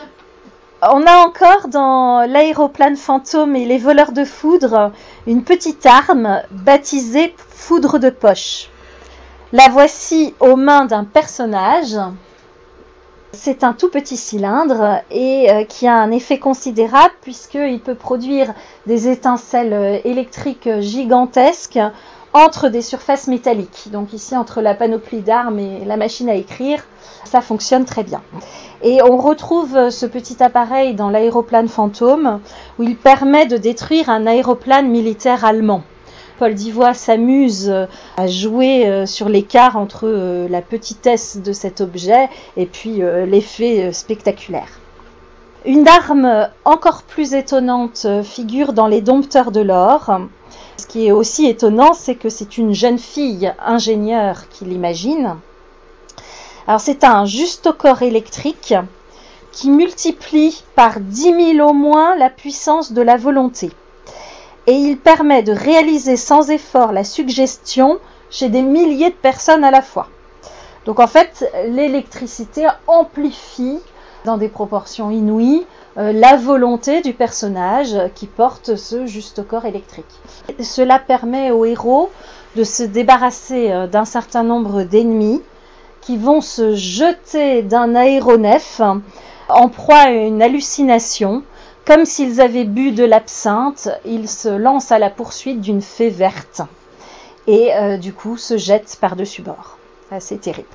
On a encore dans l'aéroplane fantôme et les voleurs de foudre une petite arme baptisée foudre de poche. La voici aux mains d'un personnage C'est un tout petit cylindre et euh, qui a un effet considérable puisqu'il peut produire des étincelles électriques gigantesques entre des surfaces métalliques. Donc ici, entre la panoplie d'armes et la machine à écrire, ça fonctionne très bien. Et on retrouve ce petit appareil dans l'aéroplane fantôme où il permet de détruire un aéroplane militaire allemand. Paul Divoye s'amuse à jouer sur l'écart entre la petitesse de cet objet et puis l'effet spectaculaire. Une arme encore plus étonnante figure dans les dompteurs de l'or. Ce qui est aussi étonnant, c'est que c'est une jeune fille ingénieure qui l'imagine. Alors c'est un justaucorps électrique qui multiplie par dix mille au moins la puissance de la volonté. Et il permet de réaliser sans effort la suggestion chez des milliers de personnes à la fois. Donc en fait, l'électricité amplifie dans des proportions inouïes euh, la volonté du personnage qui porte ce justaucorps électrique. Et cela permet au héros de se débarrasser euh, d'un certain nombre d'ennemis qui vont se jeter d'un aéronef en proie à une hallucination. Comme s'ils avaient bu de l'absinthe, ils se lancent à la poursuite d'une fée verte et euh, du coup se jettent par-dessus bord. C'est terrible.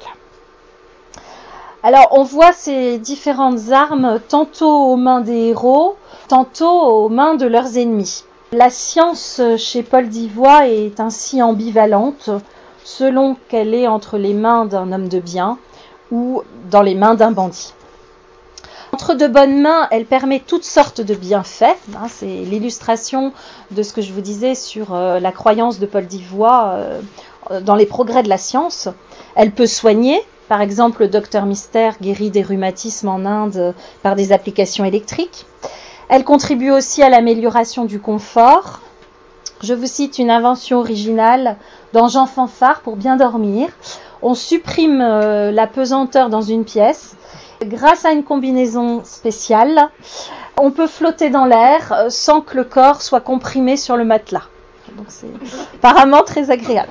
Alors on voit ces différentes armes tantôt aux mains des héros, tantôt aux mains de leurs ennemis. La science chez Paul Divoye est ainsi ambivalente selon qu'elle est entre les mains d'un homme de bien ou dans les mains d'un bandit. Entre de bonnes mains, elle permet toutes sortes de bienfaits. Hein, c'est l'illustration de ce que je vous disais sur euh, la croyance de Paul Divoye euh, dans les progrès de la science. Elle peut soigner. Par exemple, le docteur Mystère guérit des rhumatismes en Inde par des applications électriques. Elle contribue aussi à l'amélioration du confort. Je vous cite une invention originale dans Jean Fanfare pour bien dormir. On supprime euh, la pesanteur dans une pièce. Grâce à une combinaison spéciale, on peut flotter dans l'air sans que le corps soit comprimé sur le matelas. Donc c'est apparemment très agréable.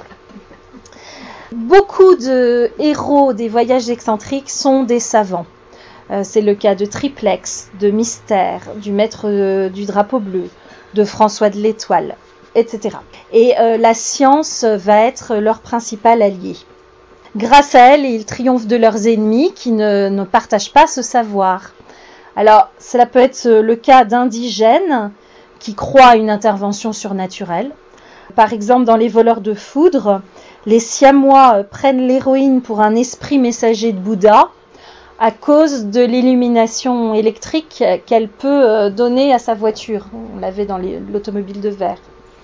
Beaucoup de héros des voyages excentriques sont des savants. Euh, c'est le cas de Triplex, de Mystère, du maître euh, du drapeau bleu, de François de l'Étoile, et cetera. Et euh, la science va être leur principal allié. Grâce à elle, ils triomphent de leurs ennemis qui ne, ne partagent pas ce savoir. Alors, cela peut être le cas d'indigènes qui croient à une intervention surnaturelle. Par exemple, dans Les voleurs de foudre, les Siamois prennent l'héroïne pour un esprit messager de Bouddha à cause de l'illumination électrique qu'elle peut donner à sa voiture. On l'avait dans les, l'automobile de verre.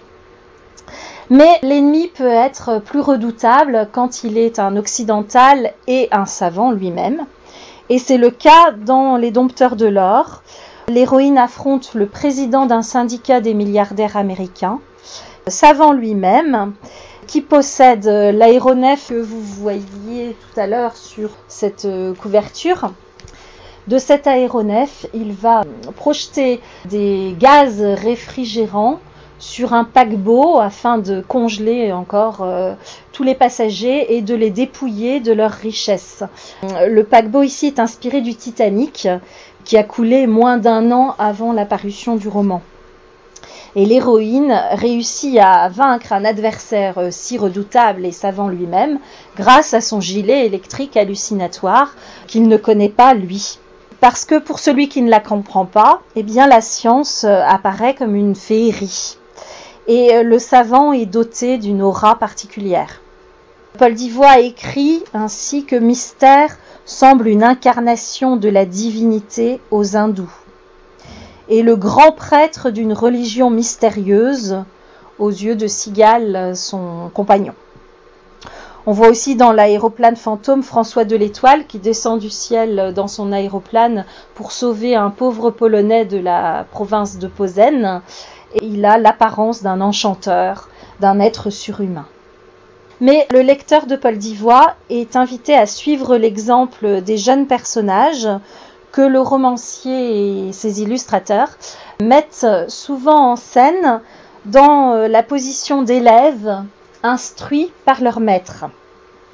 Mais l'ennemi peut être plus redoutable quand il est un occidental et un savant lui-même. Et c'est le cas dans Les dompteurs de l'or. L'héroïne affronte le président d'un syndicat des milliardaires américains, savant lui-même, qui possède l'aéronef que vous voyez tout à l'heure sur cette couverture. De cet aéronef, il va projeter des gaz réfrigérants sur un paquebot afin de congeler encore euh, tous les passagers et de les dépouiller de leurs richesses. Le paquebot ici est inspiré du Titanic qui a coulé moins d'un an avant la parution du roman. Et l'héroïne réussit à vaincre un adversaire euh, si redoutable et savant lui-même grâce à son gilet électrique hallucinatoire qu'il ne connaît pas lui. Parce que pour celui qui ne la comprend pas, eh bien la science euh, apparaît comme une féerie. Et le savant est doté d'une aura particulière. Paul Divoye écrit ainsi que Mystère semble une incarnation de la divinité aux hindous et le grand prêtre d'une religion mystérieuse aux yeux de Cigale, son compagnon. On voit aussi dans l'aéroplane fantôme François de l'Étoile qui descend du ciel dans son aéroplane pour sauver un pauvre Polonais de la province de Posen. Et il a l'apparence d'un enchanteur, d'un être surhumain. Mais le lecteur de Paul Divoye est invité à suivre l'exemple des jeunes personnages que le romancier et ses illustrateurs mettent souvent en scène dans la position d'élèves instruits par leur maître.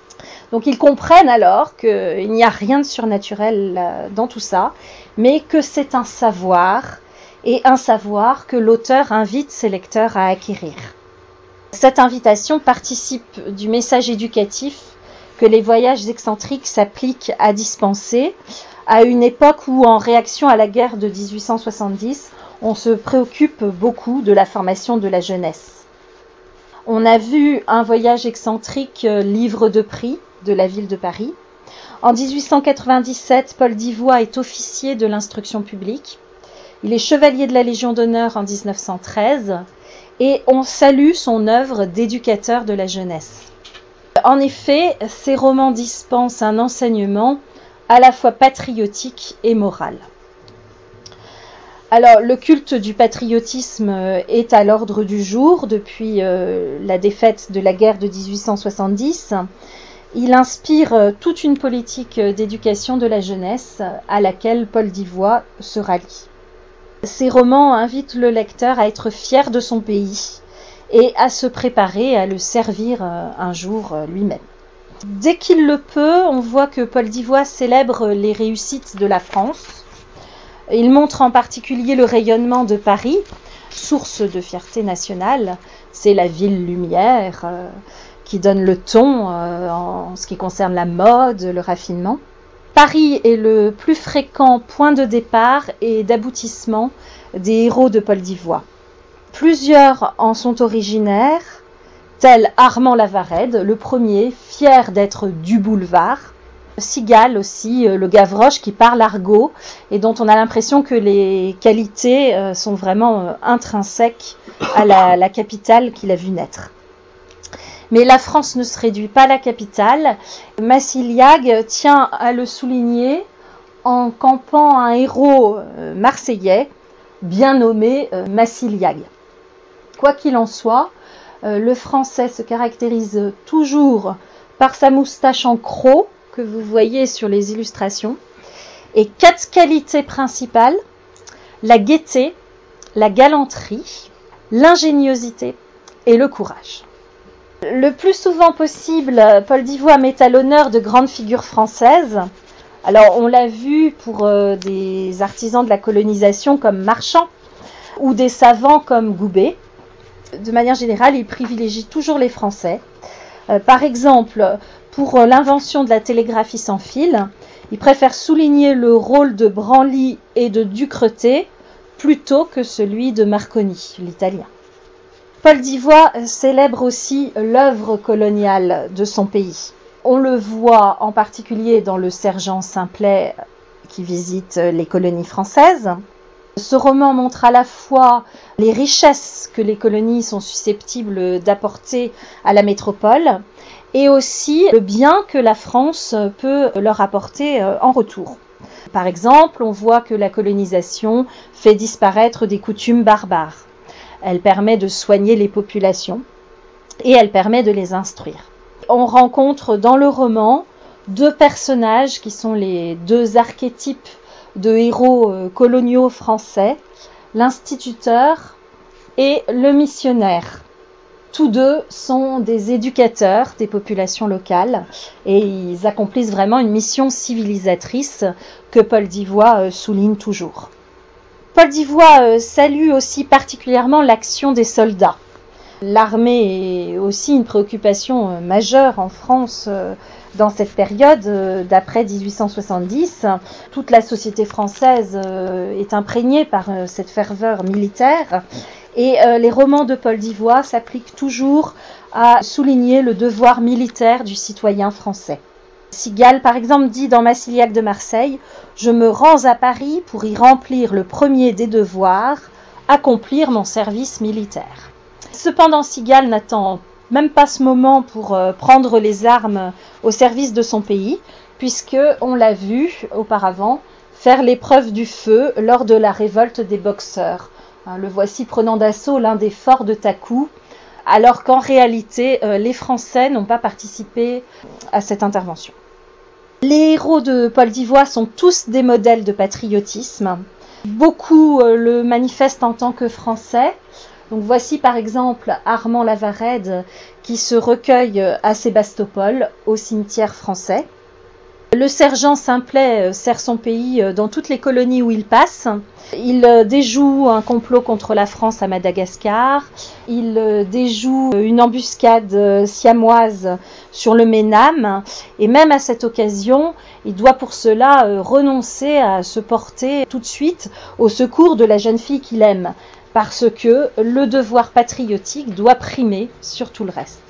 Donc ils comprennent alors qu'il n'y a rien de surnaturel dans tout ça, mais que c'est un savoir, et un savoir que l'auteur invite ses lecteurs à acquérir. Cette invitation participe du message éducatif que les voyages excentriques s'appliquent à dispenser, à une époque où, en réaction à la guerre de dix-huit cent soixante-dix, on se préoccupe beaucoup de la formation de la jeunesse. On a vu un voyage excentrique livre de prix de la ville de Paris. En dix-huit cent quatre-vingt-dix-sept, Paul Divoye est officier de l'instruction publique. Il est chevalier de la Légion d'honneur en dix-neuf cent treize et on salue son œuvre d'éducateur de la jeunesse. En effet, ses romans dispensent un enseignement à la fois patriotique et moral. Alors, le culte du patriotisme est à l'ordre du jour depuis euh, la défaite de la guerre de dix-huit cent soixante-dix. Il inspire toute une politique d'éducation de la jeunesse à laquelle Paul Divoye se rallie. Ces romans invitent le lecteur à être fier de son pays et à se préparer à le servir un jour lui-même. Dès qu'il le peut, on voit que Paul Divoye célèbre les réussites de la France. Il montre en particulier le rayonnement de Paris, source de fierté nationale. C'est la ville lumière euh, qui donne le ton euh, en ce qui concerne la mode, le raffinement. Paris est le plus fréquent point de départ et d'aboutissement des héros de Paul Divoye. Plusieurs en sont originaires, tels Armand Lavarède, le premier, fier d'être du boulevard. Cigale aussi, le Gavroche qui parle argot et dont on a l'impression que les qualités sont vraiment intrinsèques à la, la capitale qu'il a vu naître. Mais la France ne se réduit pas à la capitale. Massilliag tient à le souligner en campant un héros marseillais bien nommé Massilliag. Quoi qu'il en soit, le français se caractérise toujours par sa moustache en croc que vous voyez sur les illustrations et quatre qualités principales: la gaieté, la galanterie, l'ingéniosité et le courage. Le plus souvent possible, Paul Divoye met à l'honneur de grandes figures françaises. Alors, on l'a vu pour euh, des artisans de la colonisation comme Marchand ou des savants comme Goubet. De manière générale, il privilégie toujours les Français. Euh, par exemple, pour euh, l'invention de la télégraphie sans fil, il préfère souligner le rôle de Branly et de Ducretet plutôt que celui de Marconi, l'italien. Paul Divoye célèbre aussi l'œuvre coloniale de son pays. On le voit en particulier dans Le Sergent Simplet qui visite les colonies françaises. Ce roman montre à la fois les richesses que les colonies sont susceptibles d'apporter à la métropole et aussi le bien que la France peut leur apporter en retour. Par exemple, on voit que la colonisation fait disparaître des coutumes barbares. Elle permet de soigner les populations et elle permet de les instruire. On rencontre dans le roman deux personnages qui sont les deux archétypes de héros coloniaux français, l'instituteur et le missionnaire. Tous deux sont des éducateurs des populations locales et ils accomplissent vraiment une mission civilisatrice que Paul Divoye souligne toujours. Paul Divoye salue aussi particulièrement l'action des soldats. L'armée est aussi une préoccupation majeure en France dans cette période d'après dix-huit cent soixante-dix. Toute la société française est imprégnée par cette ferveur militaire et les romans de Paul Divoye s'appliquent toujours à souligner le devoir militaire du citoyen français. Cigale, par exemple, dit dans Massilliag de Marseille « Je me rends à Paris pour y remplir le premier des devoirs, accomplir mon service militaire. » Cependant, Cigale n'attend même pas ce moment pour euh, prendre les armes au service de son pays, puisque on l'a vu auparavant faire l'épreuve du feu lors de la révolte des Boxers. Hein, le voici prenant d'assaut l'un des forts de Takou, alors qu'en réalité, euh, les Français n'ont pas participé à cette intervention. Les héros de Paul Divoye sont tous des modèles de patriotisme. Beaucoup euh, le manifestent en tant que Français, Donc voici par exemple Armand Lavarède qui se recueille à Sébastopol, au cimetière français. Le sergent Simplet sert son pays dans toutes les colonies où il passe. Il déjoue un complot contre la France à Madagascar. Il déjoue une embuscade siamoise sur le Ménam. Et même à cette occasion, il doit pour cela renoncer à se porter tout de suite au secours de la jeune fille qu'il aime, parce que le devoir patriotique doit primer sur tout le reste.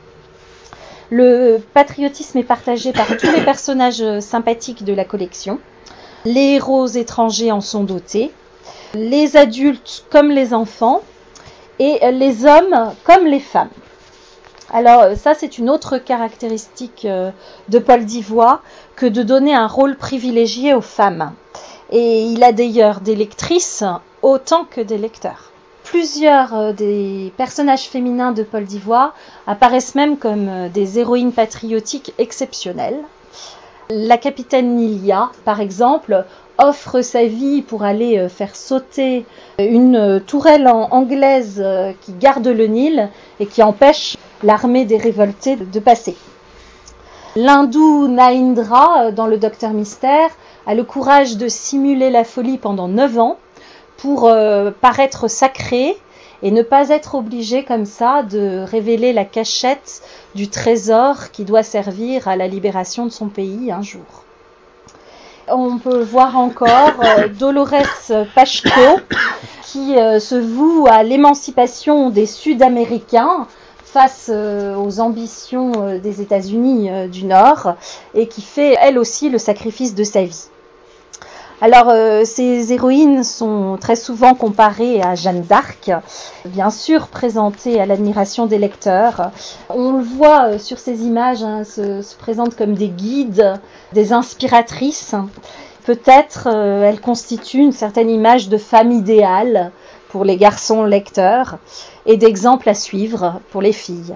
Le patriotisme est partagé par tous les personnages sympathiques de la collection. Les héros étrangers en sont dotés, les adultes comme les enfants, et les hommes comme les femmes. Alors ça, c'est une autre caractéristique de Paul d'Ivoire que de donner un rôle privilégié aux femmes. Et il a d'ailleurs des lectrices autant que des lecteurs. Plusieurs des personnages féminins de Paul d'Ivoire apparaissent même comme des héroïnes patriotiques exceptionnelles. La capitaine Nilia, par exemple, offre sa vie pour aller faire sauter une tourelle anglaise qui garde le Nil et qui empêche l'armée des révoltés de passer. L'hindou Naindra, dans le Docteur Mystère, a le courage de simuler la folie pendant neuf ans pour euh, paraître sacré et ne pas être obligé comme ça de révéler la cachette du trésor qui doit servir à la libération de son pays un jour. On peut voir encore euh, Dolores Pacheco qui euh, se voue à l'émancipation des Sud-Américains face euh, aux ambitions euh, des États-Unis euh, du Nord et qui fait elle aussi le sacrifice de sa vie. Alors, euh, ces héroïnes sont très souvent comparées à Jeanne d'Arc, bien sûr présentées à l'admiration des lecteurs. On le voit euh, sur ces images, hein, se, se présentent comme des guides, des inspiratrices. Peut-être euh, elles constituent une certaine image de femme idéale pour les garçons lecteurs et d'exemple à suivre pour les filles.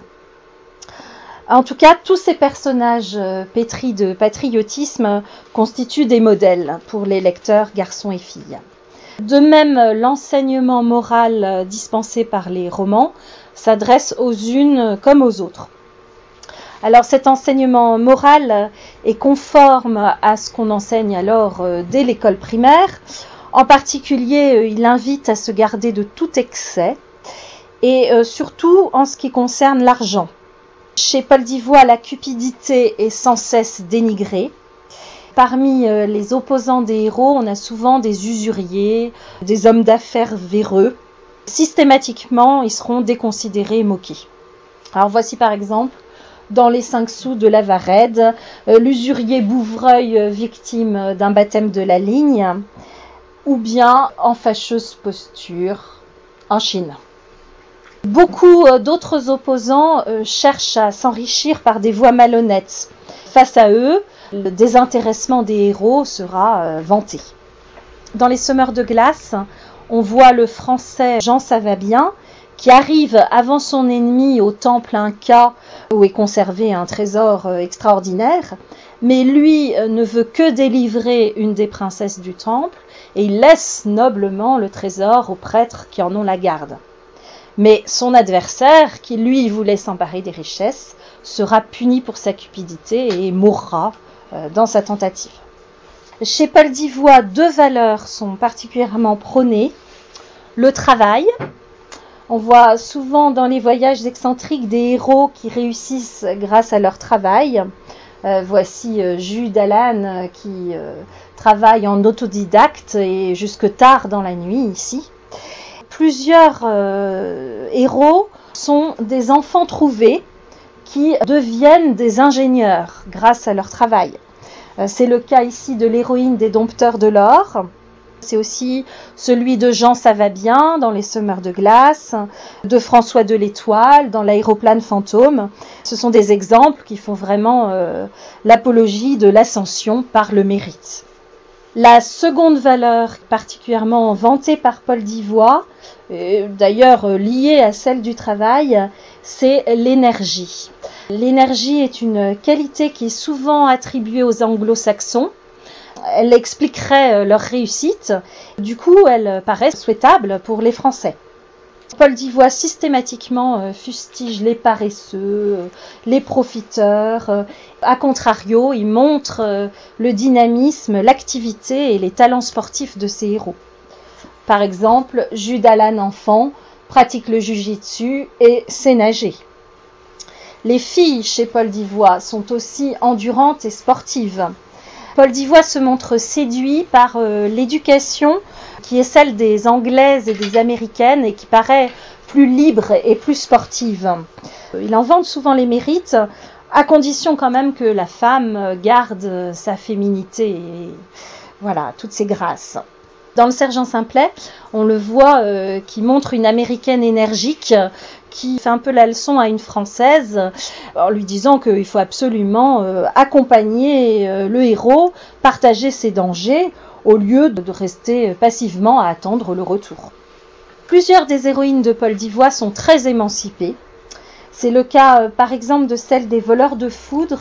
En tout cas, tous ces personnages pétris de patriotisme constituent des modèles pour les lecteurs garçons et filles. De même, l'enseignement moral dispensé par les romans s'adresse aux unes comme aux autres. Alors cet enseignement moral est conforme à ce qu'on enseigne alors dès l'école primaire. En particulier, il invite à se garder de tout excès et surtout en ce qui concerne l'argent. Chez Paul d'Ivoire, la cupidité est sans cesse dénigrée. Parmi les opposants des héros, on a souvent des usuriers, des hommes d'affaires véreux. Systématiquement, ils seront déconsidérés et moqués. Alors voici par exemple, dans les cinq sous de Lavarède, l'usurier Bouvreuil victime d'un baptême de la ligne, ou bien en fâcheuse posture en Chine. Beaucoup d'autres opposants cherchent à s'enrichir par des voies malhonnêtes. Face à eux, le désintéressement des héros sera vanté. Dans Les Semeurs de glace, on voit le français Jean Savabien qui arrive avant son ennemi au temple Inca où est conservé un trésor extraordinaire, mais lui ne veut que délivrer une des princesses du temple et il laisse noblement le trésor aux prêtres qui en ont la garde. Mais son adversaire, qui lui voulait s'emparer des richesses, sera puni pour sa cupidité et mourra dans sa tentative. Chez Paul d'Ivoire, deux valeurs sont particulièrement prônées. Le travail. On voit souvent dans les voyages excentriques des héros qui réussissent grâce à leur travail. Euh, voici euh, Jude Allan euh, qui euh, travaille en autodidacte et jusque tard dans la nuit ici. Plusieurs euh, héros sont des enfants trouvés qui deviennent des ingénieurs grâce à leur travail. Euh, c'est le cas ici de l'héroïne des Dompteurs de l'or. C'est aussi celui de Jean Savabien dans Les Semeurs de glace, de François de l'Étoile dans l'Aéroplane fantôme. Ce sont des exemples qui font vraiment euh, l'apologie de l'ascension par le mérite. La seconde valeur particulièrement vantée par Paul d'Ivoire, d'ailleurs liée à celle du travail, c'est l'énergie. L'énergie est une qualité qui est souvent attribuée aux anglo-saxons. Elle expliquerait leur réussite. Du coup, elle paraît souhaitable pour les Français. Paul Divoye systématiquement euh, fustige les paresseux, euh, les profiteurs. Euh, a contrario, il montre euh, le dynamisme, l'activité et les talents sportifs de ses héros. Par exemple, Jude Allan enfant pratique le jujitsu et sait nager. Les filles chez Paul Divoye sont aussi endurantes et sportives. Paul Divoye se montre séduit par euh, l'éducation qui est celle des Anglaises et des Américaines et qui paraît plus libre et plus sportive. Il en vante souvent les mérites, à condition quand même que la femme garde sa féminité et voilà, toutes ses grâces. Dans le Sergent Simplet, on le voit euh, qui montre une Américaine énergique qui fait un peu la leçon à une Française en lui disant qu'il faut absolument euh, accompagner euh, le héros, partager ses dangers au lieu de rester passivement à attendre le retour. Plusieurs des héroïnes de Paul Divoye sont très émancipées. C'est le cas euh, par exemple de celle des voleurs de foudre,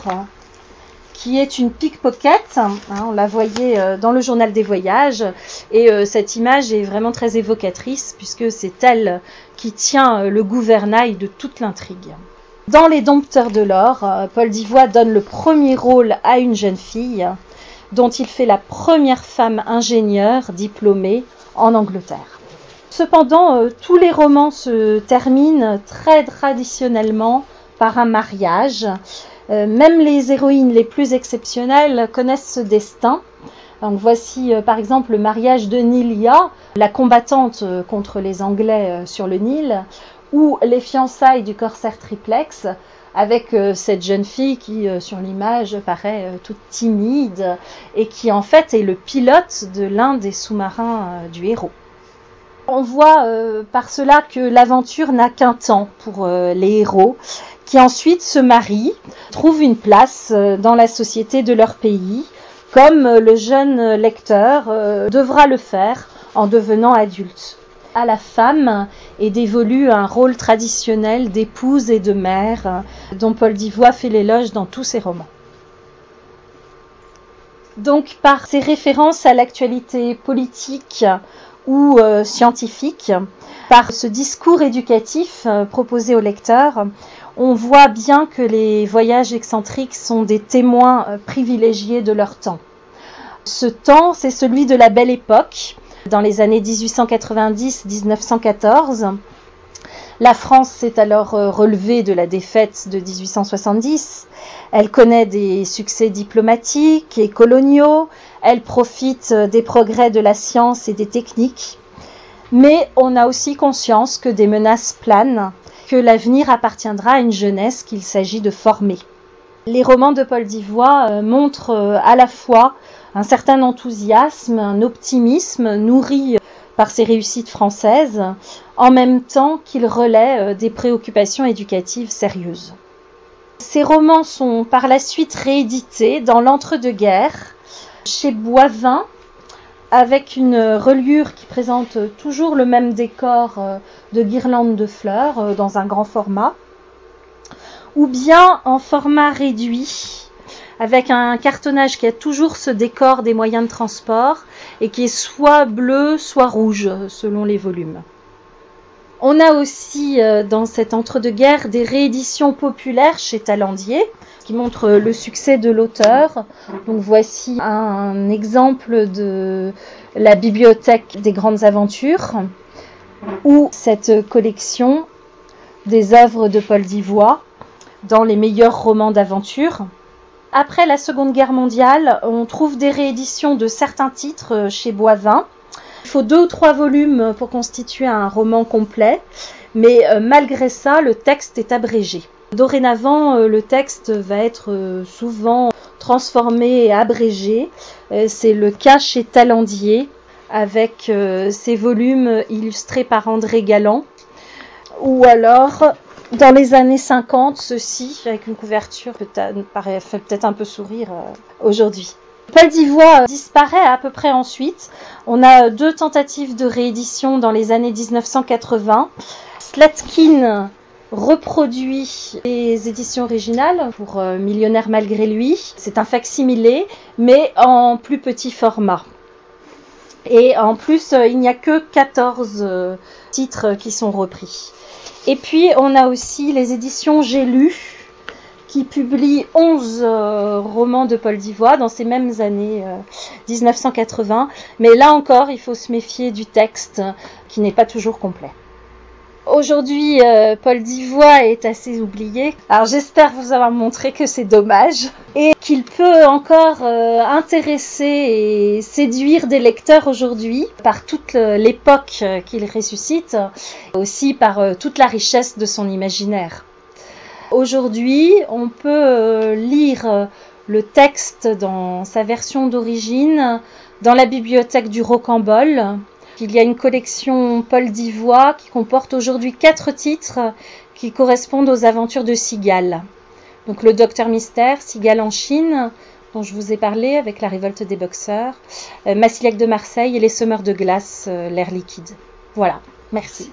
qui est une pickpocket, hein, on la voyait euh, dans le journal des voyages, et euh, cette image est vraiment très évocatrice puisque c'est elle qui tient euh, le gouvernail de toute l'intrigue. Dans Les Dompteurs de l'or, euh, Paul Divoye donne le premier rôle à une jeune fille dont il fait la première femme ingénieure diplômée en Angleterre. Cependant, euh, tous les romans se terminent très traditionnellement par un mariage. Euh, même les héroïnes les plus exceptionnelles connaissent ce destin. Donc voici euh, par exemple le mariage de Nilia, la combattante euh, contre les Anglais euh, sur le Nil, ou les fiançailles du corsaire triplex, avec euh, cette jeune fille qui euh, sur l'image paraît euh, toute timide et qui en fait est le pilote de l'un des sous-marins euh, du héros. On voit euh, par cela que l'aventure n'a qu'un temps pour euh, les héros, qui ensuite se marient, trouvent une place euh, dans la société de leur pays, comme euh, le jeune lecteur euh, devra le faire en devenant adulte. À la femme est dévolu un rôle traditionnel d'épouse et de mère, euh, dont Paul Divoye fait l'éloge dans tous ses romans. Donc, par ses références à l'actualité politique ou euh, scientifique, par ce discours éducatif euh, proposé au lecteur, on voit bien que les voyages excentriques sont des témoins euh, privilégiés de leur temps. Ce temps, c'est celui de la Belle Époque, dans les années dix-huit cent quatre-vingt-dix à dix-neuf cent quatorze. La France s'est alors euh, relevée de la défaite de dix-huit cent soixante-dix. Elle connaît des succès diplomatiques et coloniaux. Elle profite des progrès de la science et des techniques. Mais on a aussi conscience que des menaces planent, que l'avenir appartiendra à une jeunesse qu'il s'agit de former. Les romans de Paul Divoye euh, montrent euh, à la fois un certain enthousiasme, un optimisme nourri par ses réussites françaises, en même temps qu'il relaie euh, des préoccupations éducatives sérieuses. Ces romans sont par la suite réédités dans l'entre-deux-guerres, chez Boivin, avec une reliure qui présente toujours le même décor de guirlandes de fleurs dans un grand format, ou bien en format réduit, avec un cartonnage qui a toujours ce décor des moyens de transport et qui est soit bleu, soit rouge, selon les volumes. On a aussi dans cet entre-deux-guerres des rééditions populaires chez Talandier, qui montre le succès de l'auteur. Donc voici un exemple de la bibliothèque des grandes aventures, ou cette collection des œuvres de Paul Divoye dans les meilleurs romans d'aventure. Après la Seconde Guerre mondiale, on trouve des rééditions de certains titres chez Boivin. Il faut deux ou trois volumes pour constituer un roman complet, mais malgré ça, le texte est abrégé. Dorénavant, le texte va être souvent transformé et abrégé. C'est le cas chez Talandier, avec ses volumes illustrés par André Galland. Ou alors, dans les années cinquante, ceci, avec une couverture qui fait peut-être un peu sourire aujourd'hui. Paul Divoye disparaît à peu près ensuite. On a deux tentatives de réédition dans les années dix-neuf cent quatre-vingts. Slatkin reproduit les éditions originales pour euh, Millionnaire malgré lui. C'est un fac-similé, mais en plus petit format. Et en plus, euh, il n'y a que quatorze euh, titres qui sont repris. Et puis, on a aussi les éditions J'ai lu, qui publie onze euh, romans de Paul Divoye dans ces mêmes années euh, dix-neuf cent quatre-vingts. Mais là encore, il faut se méfier du texte qui n'est pas toujours complet. Aujourd'hui, euh, Paul Divoye est assez oublié. Alors j'espère vous avoir montré que c'est dommage et qu'il peut encore euh, intéresser et séduire des lecteurs aujourd'hui par toute l'époque qu'il ressuscite, aussi par euh, toute la richesse de son imaginaire. Aujourd'hui, on peut lire le texte dans sa version d'origine dans la bibliothèque du Rocambole. Il y a une collection Paul Divoye qui comporte aujourd'hui quatre titres qui correspondent aux aventures de Cigale. Donc le Docteur Mystère, Cigale en Chine, dont je vous ai parlé avec la révolte des boxeurs, Massilac de Marseille et les semeurs de glace, l'air liquide. Voilà, merci.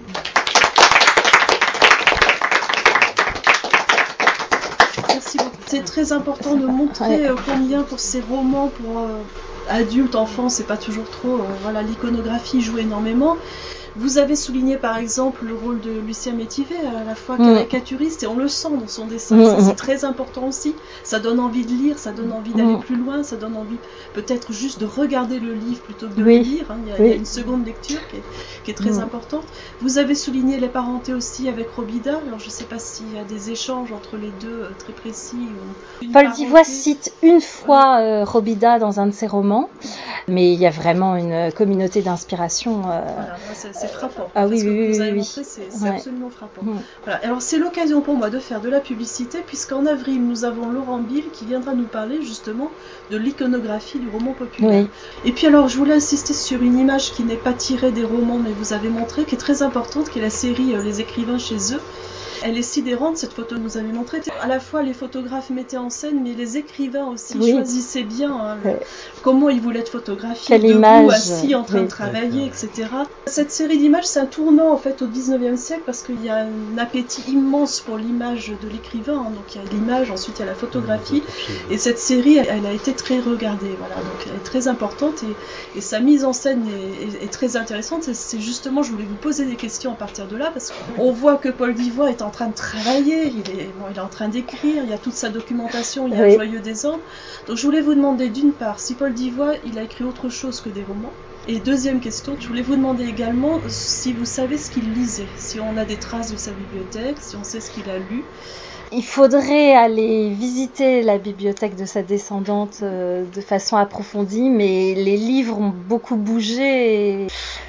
Merci beaucoup. C'est très important de montrer euh, combien pour ces romans, pour euh, adultes, enfants, c'est pas toujours trop. Euh, voilà, l'iconographie joue énormément. Vous avez souligné par exemple le rôle de Lucien Métivet, à la fois caricaturiste, et on le sent dans son dessin. Mmh. Ça, c'est très important aussi. Ça donne envie de lire, ça donne envie d'aller Mmh. plus loin, ça donne envie peut-être juste de regarder le livre plutôt que de Oui. le lire. Hein. Il, y a, Oui. il y a une seconde lecture qui est, qui est très Mmh. importante. Vous avez souligné les parentés aussi avec Robida. Alors je ne sais pas s'il y a des échanges entre les deux euh, très précis. Ou une Paul parenté. Divoye cite une fois euh, Robida dans un de ses romans, mais il y a vraiment une communauté d'inspiration. Euh... Voilà, c'est, c'est frappant. Ah oui, Ce que oui, vous oui, avez oui. montré, c'est, c'est Ouais. absolument frappant. Mmh. Voilà. Alors c'est l'occasion pour moi de faire de la publicité, puisqu'en avril nous avons Laurent Bill qui viendra nous parler justement de l'iconographie du roman populaire. Oui. Et puis alors je voulais insister sur une image qui n'est pas tirée des romans, mais vous avez montré, qui est très importante, qui est la série euh, Les écrivains chez eux. Elle est sidérante, cette photo que vous avez montrée. À la fois les photographes mettaient en scène, mais les écrivains aussi Oui. choisissaient bien hein, le- Ouais. comment ils voulaient être photographiés, Quelle debout, image, assis, en train oui. de travailler, et cetera. Cette série d'images, c'est un tournant en fait au dix-neuvième siècle parce qu'il y a un appétit immense pour l'image de l'écrivain. Hein. Donc il y a l'image, ensuite il y a la photographie. Et cette série, elle, elle a été très regardée. Voilà. Donc elle est très importante et, et sa mise en scène est, est, est très intéressante. Et c'est justement, je voulais vous poser des questions à partir de là parce qu'on voit que Paul Divoye est en train de travailler, il est, bon, il est en train d'écrire, il y a toute sa documentation, il y a Oui. un joyeux désordre. Donc je voulais vous demander d'une part si Paul Divoye il a écrit autre chose que des romans. Et deuxième question, je voulais vous demander également si vous savez ce qu'il lisait, si on a des traces de sa bibliothèque, si on sait ce qu'il a lu. Il faudrait aller visiter la bibliothèque de sa descendante euh, de façon approfondie, mais les livres ont beaucoup bougé. Et...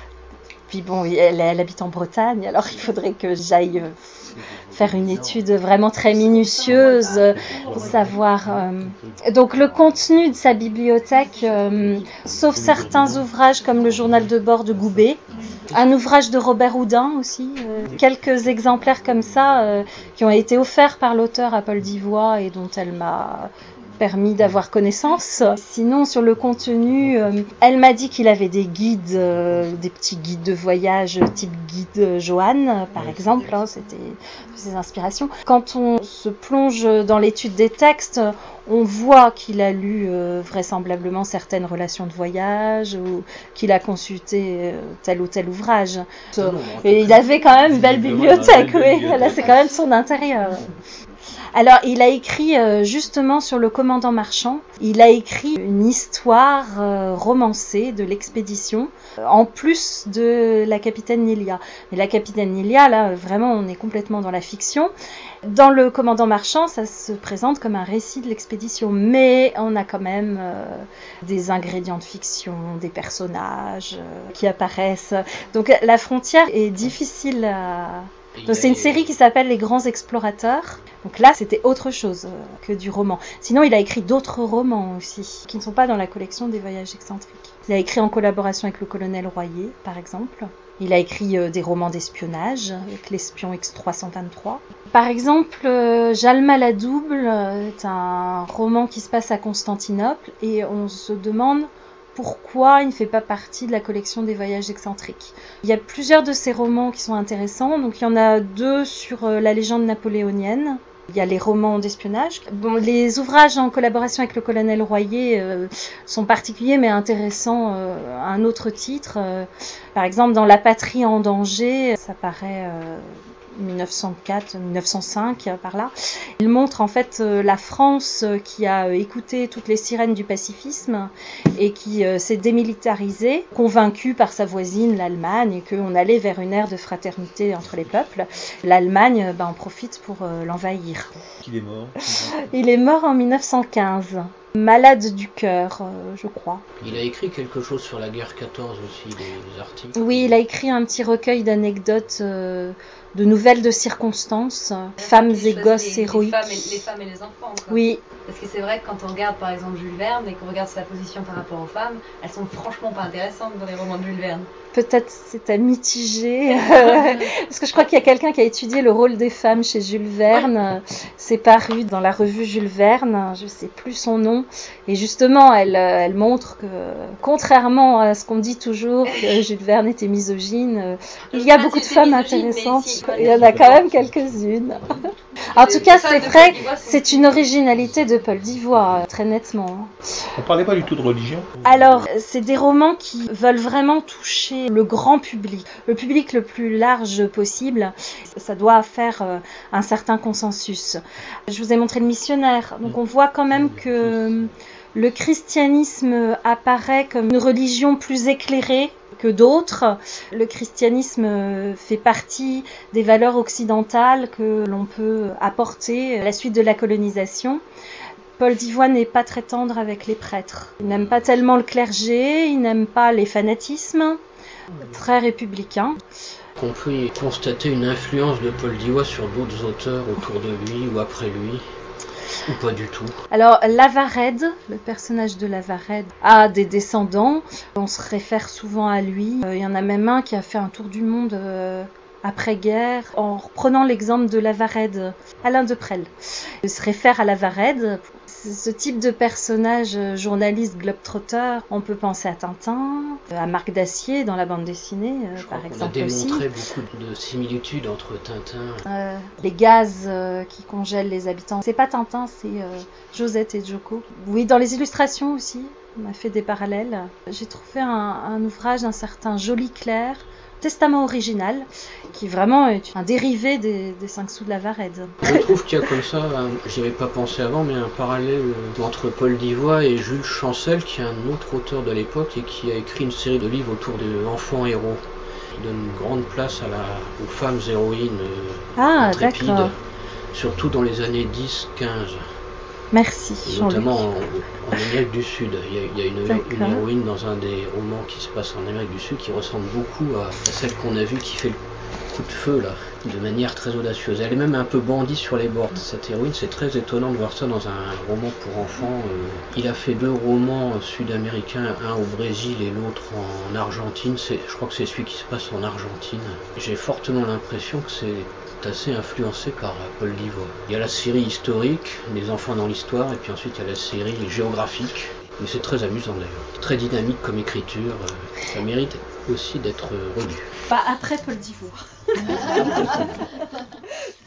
Puis bon, elle, elle habite en Bretagne, alors il faudrait que j'aille euh, faire une étude vraiment très minutieuse euh, pour savoir. Euh... Donc le contenu de sa bibliothèque, euh, sauf certains ouvrages comme le journal de bord de Goubet, un ouvrage de Robert Houdin aussi, euh, quelques exemplaires comme ça euh, qui ont été offerts par l'auteur à Paul Divoye et dont elle m'a permis d'avoir connaissance. Sinon, sur le contenu, euh, elle m'a dit qu'il avait des guides, euh, des petits guides de voyage type guide Joanne, par exemple, hein, c'était ses inspirations. Quand on se plonge dans l'étude des textes, on voit qu'il a lu euh, vraisemblablement certaines relations de voyage ou qu'il a consulté euh, tel ou tel ouvrage. Et il avait quand même une belle bibliothèque, oui, là c'est quand même son intérieur. Alors, il a écrit euh, justement sur le commandant Marchand, il a écrit une histoire euh, romancée de l'expédition, euh, en plus de la capitaine Nelia. Mais la capitaine Nelia, là, vraiment, on est complètement dans la fiction. Dans le commandant Marchand, ça se présente comme un récit de l'expédition, mais on a quand même euh, des ingrédients de fiction, des personnages euh, qui apparaissent. Donc, la frontière est difficile à... Donc c'est une série qui s'appelle Les Grands Explorateurs. Donc là, c'était autre chose euh, que du roman. Sinon, il a écrit d'autres romans aussi, qui ne sont pas dans la collection des voyages excentriques. Il a écrit en collaboration avec le colonel Royer, par exemple. Il a écrit euh, des romans d'espionnage, avec l'espion X trois cent vingt-trois. Par exemple, euh, Jalma la Double euh, est un roman qui se passe à Constantinople, et on se demande pourquoi il ne fait pas partie de la collection des voyages excentriques. Il y a plusieurs de ces romans qui sont intéressants. Donc il y en a deux sur euh, la légende napoléonienne, Il y a les romans d'espionnage. Bon, les ouvrages en collaboration avec le colonel Royer euh, sont particuliers mais intéressants euh, à un autre titre. Euh, par exemple, dans La patrie en danger, ça paraît euh, mille neuf cent quatre, mille neuf cent cinq, par là. Il montre en fait euh, la France euh, qui a euh, écouté toutes les sirènes du pacifisme et qui euh, s'est démilitarisée, convaincue par sa voisine, l'Allemagne, et qu'on allait vers une ère de fraternité entre les peuples. L'Allemagne euh, ben, en profite pour euh, l'envahir. Il est mort. Il est mort en mille neuf cent quinze. Malade du cœur, euh, je crois. Il a écrit quelque chose sur la guerre quatorze aussi, des, des articles. Oui, il a écrit un petit recueil d'anecdotes, euh, de nouvelles de circonstances, euh, femmes et gosses les, héroïques. Les femmes, et, les femmes et les enfants, quoi. Oui. Parce que c'est vrai que quand on regarde par exemple Jules Verne et qu'on regarde sa position par rapport aux femmes, elles sont franchement pas intéressantes dans les romans de Jules Verne. Peut-être c'est à mitiger, parce que je crois qu'il y a quelqu'un qui a étudié le rôle des femmes chez Jules Verne. Ouais. C'est paru dans la revue Jules Verne, je sais plus son nom. Et justement, elle, elle montre que, contrairement à ce qu'on dit toujours, que Jules Verne était misogyne, il y a beaucoup de femmes intéressantes. Si, il y en a quand même quelques-unes. En tout cas, c'est vrai, c'est une originalité de Paul Divoye, très nettement. On parlait pas du tout de religion. Alors, c'est des romans qui veulent vraiment toucher le grand public, le public le plus large possible. Ça doit faire un certain consensus. Je vous ai montré Le Missionnaire, donc on voit quand même que le christianisme apparaît comme une religion plus éclairée que d'autres. Le christianisme fait partie des valeurs occidentales que l'on peut apporter à la suite de la colonisation. Paul Divoye n'est pas très tendre avec les prêtres. Il n'aime pas tellement le clergé, il n'aime pas les fanatismes, très républicain. On peut constater une influence de Paul Divoye sur d'autres auteurs autour de lui ou après lui. Ou pas du tout. Alors, Lavarède, le personnage de Lavarède, a des descendants. On se réfère souvent à lui. Il y en a même un qui a fait un tour du monde euh, après-guerre en reprenant l'exemple de Lavarède, Alain de Presles. Il se réfère à Lavarède. Ce type de personnage journaliste globetrotter, on peut penser à Tintin, à Marc Dacier dans la bande dessinée, Je par crois exemple qu'on a aussi. démontré beaucoup de similitudes entre Tintin. Euh, les gaz euh, qui congèlent les habitants. C'est pas Tintin, c'est euh, Josette et Joko. Oui, dans les illustrations aussi, on a fait des parallèles. J'ai trouvé un, un ouvrage d'un certain Joly Clair, Testament original, qui vraiment est un dérivé des, des cinq sous de Lavarède. Je trouve qu'il y a comme ça, j'y avais pas pensé avant, mais un parallèle entre Paul Divoye et Jules Chancel, qui est un autre auteur de l'époque et qui a écrit une série de livres autour de enfants héros. Il donne une grande place à la, aux femmes héroïnes ah, intrépides, d'accord. surtout dans les années dix quinze. Merci, notamment en, en Amérique du Sud. Il y a, il y a une, une héroïne dans un des romans qui se passe en Amérique du Sud qui ressemble beaucoup à, à celle qu'on a vue qui fait le coup de feu là, de manière très audacieuse. Elle est même un peu bandie sur les bords. Cette héroïne, c'est très étonnant de voir ça dans un roman pour enfants. Il a fait deux romans sud-américains, un au Brésil et l'autre en Argentine. C'est, je crois que c'est celui qui se passe en Argentine. J'ai fortement l'impression que c'est assez influencé par Paul Divoye. Il y a la série historique, Les enfants dans l'histoire, et puis ensuite il y a la série géographique. Mais c'est très amusant d'ailleurs. Très dynamique comme écriture. Ça mérite aussi d'être relu. Pas après Paul Divoye.